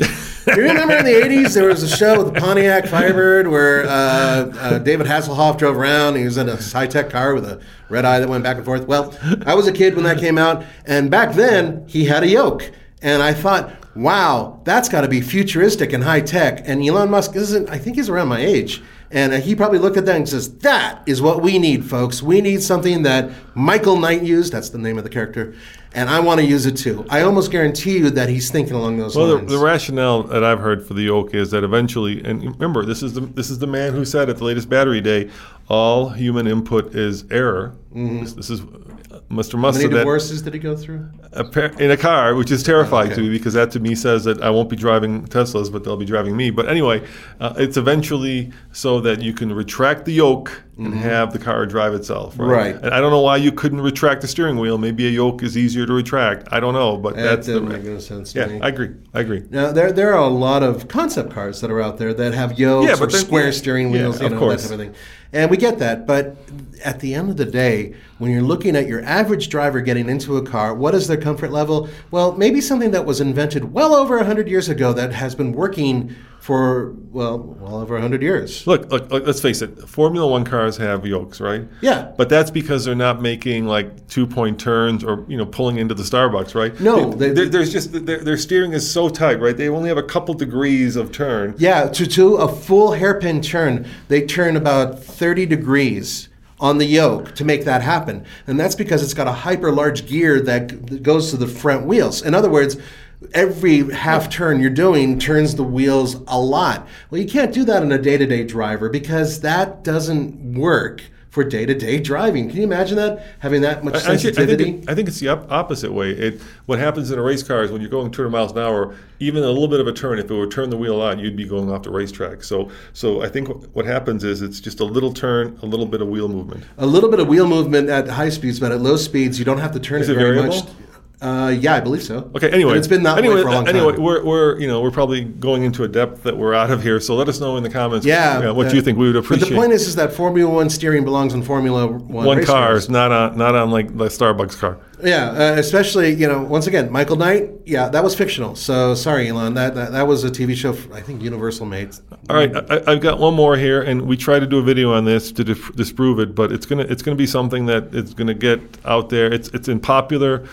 Do you remember in the 80s there was a show with the Pontiac Firebird where David Hasselhoff drove around. He was in a high-tech car with a red eye that went back and forth. Well, I was a kid when that came out, and back then he had a yoke. And I thought, wow, that's got to be futuristic and high-tech. And Elon Musk I think he's around my age. And he probably looked at that and says, that is what we need, folks. We need something that Michael Knight used. That's the name of the character. And I want to use it too. I almost guarantee you that he's thinking along those lines. Well, the rationale that I've heard for the yoke is that eventually, and remember, this is the man who said at the latest Battery Day, all human input is error. Mm-hmm. This is Mr. Musk. How many divorces did he go through? In a car, which is terrifying to me, because that to me says that I won't be driving Teslas, but they'll be driving me. But anyway, it's eventually so that you can retract the yoke and have the car drive itself. Right. And I don't know why you couldn't retract the steering wheel. Maybe a yoke is easier to retract. I don't know, but that doesn't make any sense to me. I agree. Now, there are a lot of concept cars that are out there that have yokes or square steering wheels, that type of thing. And we get that, but at the end of the day, when you're looking at your average driver getting into a car, what is their comfort level? Well, maybe something that was invented well over 100 years ago that has been working for, well over 100 years. Look, let's face it. Formula One cars have yokes, right? Yeah. But that's because they're not making like 2-point turns or pulling into the Starbucks, right? No, their steering is so tight, right? They only have a couple degrees of turn. Yeah, to a full hairpin turn, they turn about 30 degrees on the yoke to make that happen. And that's because it's got a hyper large gear that goes to the front wheels. In other words, every half turn you're doing turns the wheels a lot. Well, you can't do that in a day-to-day driver because that doesn't work for day-to-day driving. Can you imagine that? Having that much sensitivity? I think it's the opposite way. What happens in a race car is when you're going 200 miles an hour, even a little bit of a turn, if it would turn the wheel on, you'd be going off the racetrack. So I think what happens is it's just a little turn, a little bit of wheel movement. A little bit of wheel movement at high speeds, but at low speeds, you don't have to turn it very variable? much. Yeah, I believe so. Okay. Anyway, but it's been that way for a long time. Anyway, we're probably going into a depth that we're out of here. So let us know in the comments. What you think. We would appreciate. But the point is that Formula One steering belongs in Formula One cars, not on like the Starbucks car. Yeah, especially once again, Michael Knight. Yeah, that was fictional. So sorry, Elon. That was a TV show. I think Universal made. All right, I've got one more here, and we tried to do a video on this to disprove it, but it's gonna be something that is gonna get out there. It's in popular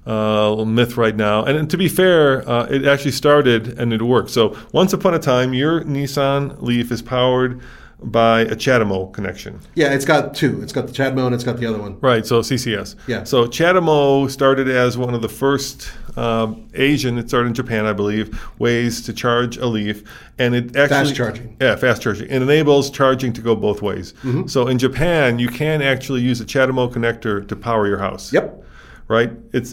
myth right now, and to be fair, it actually started and it worked. So once upon a time, your Nissan Leaf is powered by a CHAdeMO connection. Yeah, it's got two. It's got the CHAdeMO and it's got the other one. Right, so CCS. Yeah. So CHAdeMO started as one of the first Asian, it started in Japan, I believe, ways to charge a Leaf. And it actually... Fast charging. Yeah, fast charging. It enables charging to go both ways. Mm-hmm. So in Japan, you can actually use a CHAdeMO connector to power your house. Yep. Right?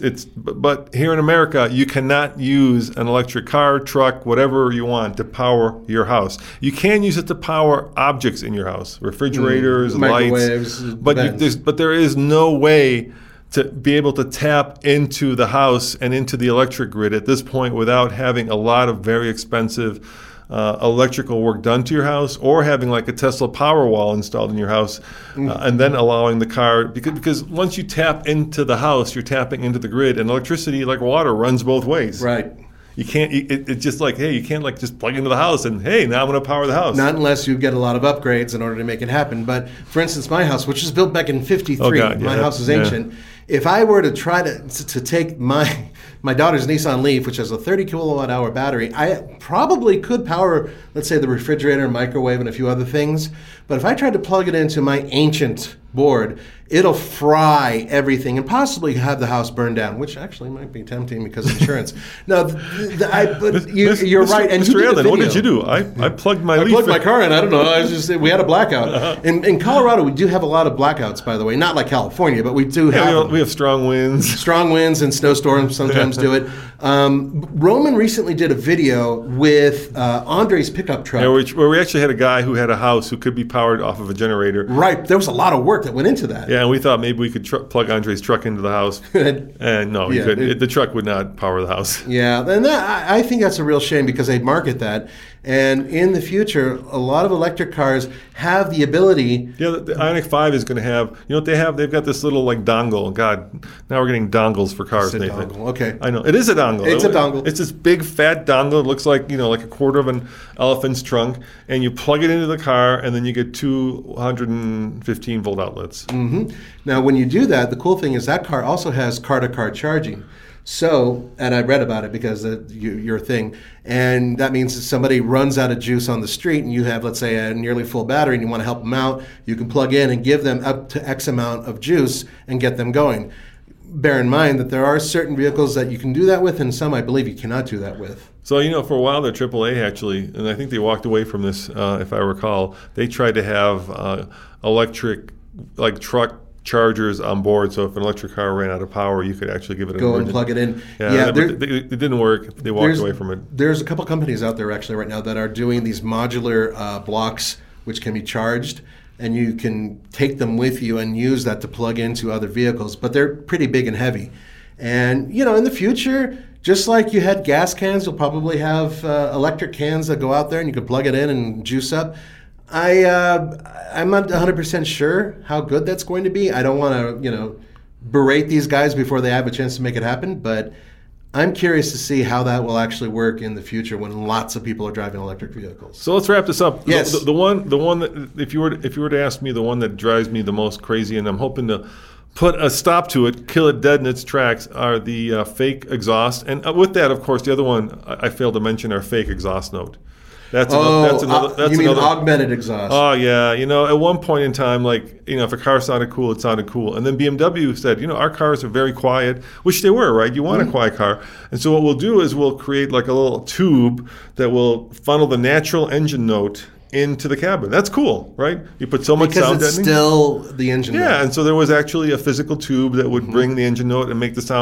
But here in America, you cannot use an electric car, truck, whatever you want to power your house. You can use it to power objects in your house, refrigerators, microwaves, lights. But there is no way to be able to tap into the house and into the electric grid at this point without having a lot of very expensive electrical work done to your house, or having like a Tesla Powerwall installed in your house, and then allowing the car, because once you tap into the house, you're tapping into the grid, and electricity, like water, runs both ways. Right. You can't. It's just like, hey, you can't like just plug into the house and hey, now I'm going to power the house. Not unless you get a lot of upgrades in order to make it happen. But for instance, my house, which was built back in '53, my house is ancient. If I were to try to take my daughter's Nissan Leaf, which has a 30 kilowatt hour battery, I probably could power, let's say, the refrigerator, microwave, and a few other things. But if I tried to plug it into my ancient board, it'll fry everything and possibly have the house burned down, which actually might be tempting because of insurance. No, you're right. And Mr. Allen, what did you do? I plugged my Leaf. I plugged my car in. I don't know. We had a blackout. In Colorado, we do have a lot of blackouts, by the way. Not like California, but we do have. We have strong winds. Strong winds and snowstorms sometimes do it. Roman recently did a video with Andre's pickup truck. Yeah, where we actually had a guy who had a house who could be powered off of a generator. Right. There was a lot of work that went into that. Yeah, and we thought maybe we could plug Andre's truck into the house. And no, you couldn't. The truck would not power the house. Yeah, and I think that's a real shame because they market that. And in the future, a lot of electric cars have the ability. Yeah, the Ioniq 5 is going to have, you know what they have? They've got this little like dongle. God, now we're getting dongles for cars, It's a Nathan. dongle. Okay. I know. It is a dongle. It's a dongle. It's this big fat dongle. It looks like, like a quarter of an elephant's trunk. And you plug it into the car, and then you get 215 volt outlets. Mm-hmm. Now, when you do that, the cool thing is that car also has car-to-car charging. So, and I read about it because your thing, and that means if somebody runs out of juice on the street and you have, let's say, a nearly full battery and you want to help them out, you can plug in and give them up to X amount of juice and get them going. Bear in mind that there are certain vehicles that you can do that with and some I believe you cannot do that with. So, for a while, the AAA actually, and I think they walked away from this, if I recall, they tried to have electric, like truck chargers on board, so if an electric car ran out of power, you could actually give it go and plug it in. Yeah, but it didn't work. They walked away from it. There's a couple companies out there actually right now that are doing these modular blocks which can be charged, and you can take them with you and use that to plug into other vehicles, but they're pretty big and heavy. And in the future, just like you had gas cans, you'll probably have electric cans that go out there and you can plug it in and juice up. I'm not 100% sure how good that's going to be. I don't want to, berate these guys before they have a chance to make it happen, but I'm curious to see how that will actually work in the future when lots of people are driving electric vehicles. So let's wrap this up. Yes. The one that if you were to ask me the one that drives me the most crazy, and I'm hoping to put a stop to it, kill it dead in its tracks, are the fake exhaust. And with that, of course, the other one I failed to mention are fake exhaust note. That's another. You mean augmented exhaust? Oh yeah, at one point in time, if a car sounded cool, it sounded cool, and then BMW said, our cars are very quiet, which they were, right? You want a quiet car, and so what we'll do is we'll create like a little tube that will funnel the natural engine note into the cabin. That's cool, right? You put so much sound. Because it's still the engine note. Yeah, and so there was actually a physical tube that would bring the engine note and make the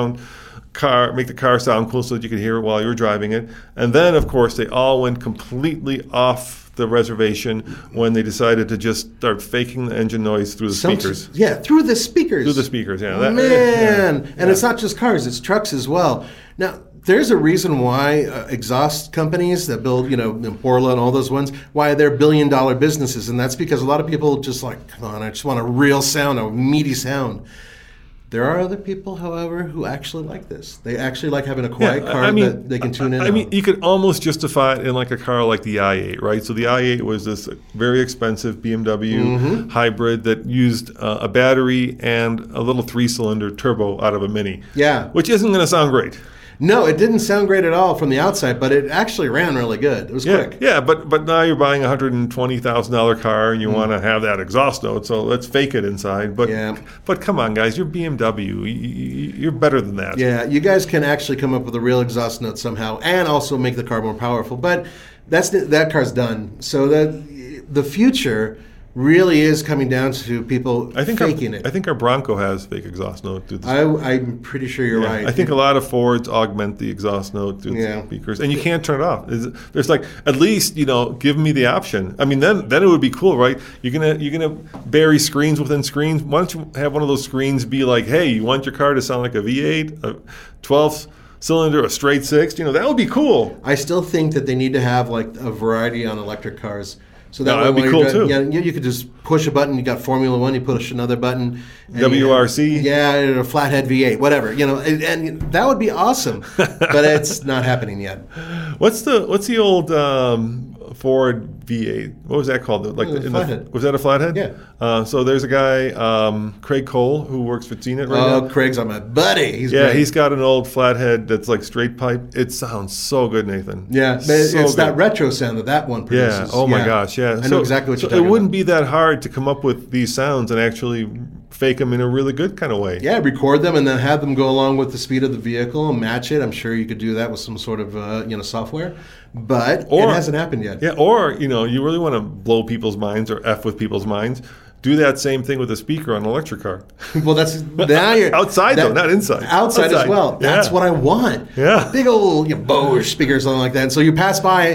car sound cool so that you could hear it while you were driving it. And then, of course, they all went completely off the reservation when they decided to just start faking the engine noise through the speakers. Yeah, through the speakers. Through the speakers, yeah. And it's not just cars, it's trucks as well. Now, there's a reason why exhaust companies that build, Imporla and all those ones, why they're billion-dollar businesses. And that's because a lot of people just come on, I just want a real sound, a meaty sound. There are other people, however, who actually like this. They actually like having a quiet car that they can tune in on. You could almost justify it in like a car like the i8, right? So the i8 was this very expensive BMW hybrid that used a battery and a little 3-cylinder turbo out of a Mini. Yeah. Which isn't going to sound great. No, it didn't sound great at all from the outside, but it actually ran really good. It was quick. Yeah, but now you're buying a $120,000 car and you want to have that exhaust note, so let's fake it inside. But come on, guys, you're BMW. You're better than that. Yeah, you guys can actually come up with a real exhaust note somehow and also make the car more powerful. But that car's done. So the future really is coming down to people faking it. I think our Bronco has fake exhaust note through the I'm pretty sure you're right. I think a lot of Fords augment the exhaust note through the speakers, and you can't turn it off. There's at least give me the option. I mean, then it would be cool, right? You're gonna bury screens within screens. Why don't you have one of those screens be like, hey, you want your car to sound like a V8, a 12-cylinder, a straight 6? That would be cool. I still think that they need to have a variety on electric cars. So that would be cool too. Yeah, you could just push a button. You got Formula One. You push another button. WRC. A flathead V8, whatever. And that would be awesome. But it's not happening yet. What's the old Ford V8? What was that called? Flathead. Was that a flathead? Yeah. So there's a guy, Craig Cole, who works for CNET right now. Oh, Craig's my buddy. He's great. He's He's got an old flathead that's like straight pipe. It sounds so good, Nathan. Yeah, it's that retro sound that one produces. Yeah. Oh my gosh. Yeah. I know exactly what you're talking about. It wouldn't be that hard to come up with these sounds and actually fake them in a really good kind of way. Yeah, record them and then have them go along with the speed of the vehicle and match it. I'm sure you could do that with some sort of software, but it hasn't happened yet. Yeah, or you really want to blow people's minds or F with people's minds. Do that same thing with a speaker on an electric car. Well, that's now you're outside though, not inside. Outside as well. That's what I want. Yeah, big old Bose speaker or something like that. And so you pass by.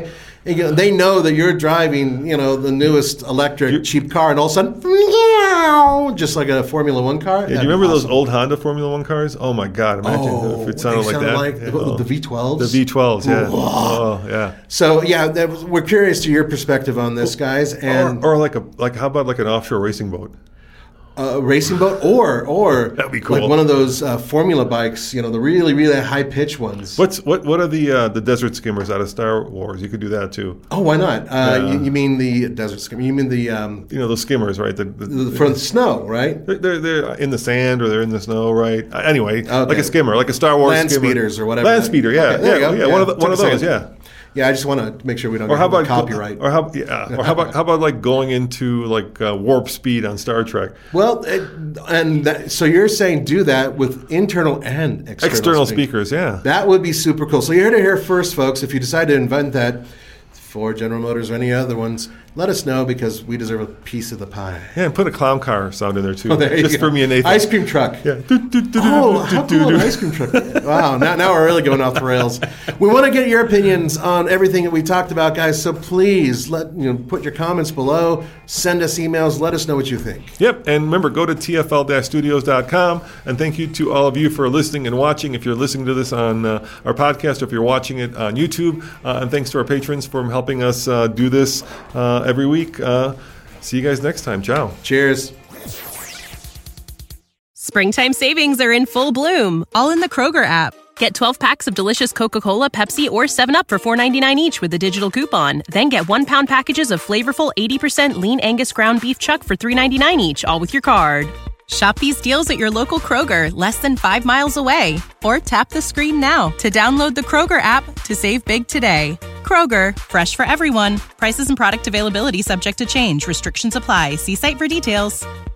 They know that you're driving, the newest electric cheap car, and all of a sudden, just like a Formula One car. Yeah, do you remember those old Honda Formula One cars? Oh my God! Imagine if it sounded like that. The V12s. The V12s, yeah. Oh, yeah. So we're curious to your perspective on this, guys, and or how about like an offshore racing boat? A racing boat, or that'd be cool. Like one of those formula bikes, the really, really high pitch ones. What are the desert skimmers out of Star Wars? You could do that too. Oh, why not? You mean the desert skimmer? You mean the those skimmers, right? For the snow, right? They're in the sand or they're in the snow, right? Anyway, like a skimmer, like a Star Wars land skimmer. speeders or whatever. Land speeder, yeah, okay, yeah. One of those, yeah. Yeah, I just want to make sure we don't get copyright. Or how about like going into like warp speed on Star Trek? Well, so you're saying do that with internal and external speakers, yeah. That would be super cool. So you heard it here first, folks. If you decide to invent that for General Motors or any other ones, let us know because we deserve a piece of the pie. Yeah, and put a clown car sound in there too. Just for me and Nathan. Ice cream truck. Yeah. How cool an ice cream truck. Wow, now we're really going off the rails. We want to get your opinions on everything that we talked about, guys, so please put your comments below, send us emails, let us know what you think. Yep, and remember, go to tfl-studios.com, and thank you to all of you for listening and watching. If you're listening to this on our podcast or if you're watching it on YouTube, and thanks to our patrons for helping us do this every week. See you guys next time. Ciao. Cheers. Springtime savings are in full bloom, all in the Kroger app. Get 12 packs of delicious Coca-Cola, Pepsi, or 7-Up for $4.99 each with a digital coupon. Then get 1-pound packages of flavorful 80% lean Angus ground beef chuck for $3.99 each, all with your card. Shop these deals at your local Kroger, less than 5 miles away. Or tap the screen now to download the Kroger app to save big today. Kroger, fresh for everyone. Prices and product availability subject to change. Restrictions apply. See site for details.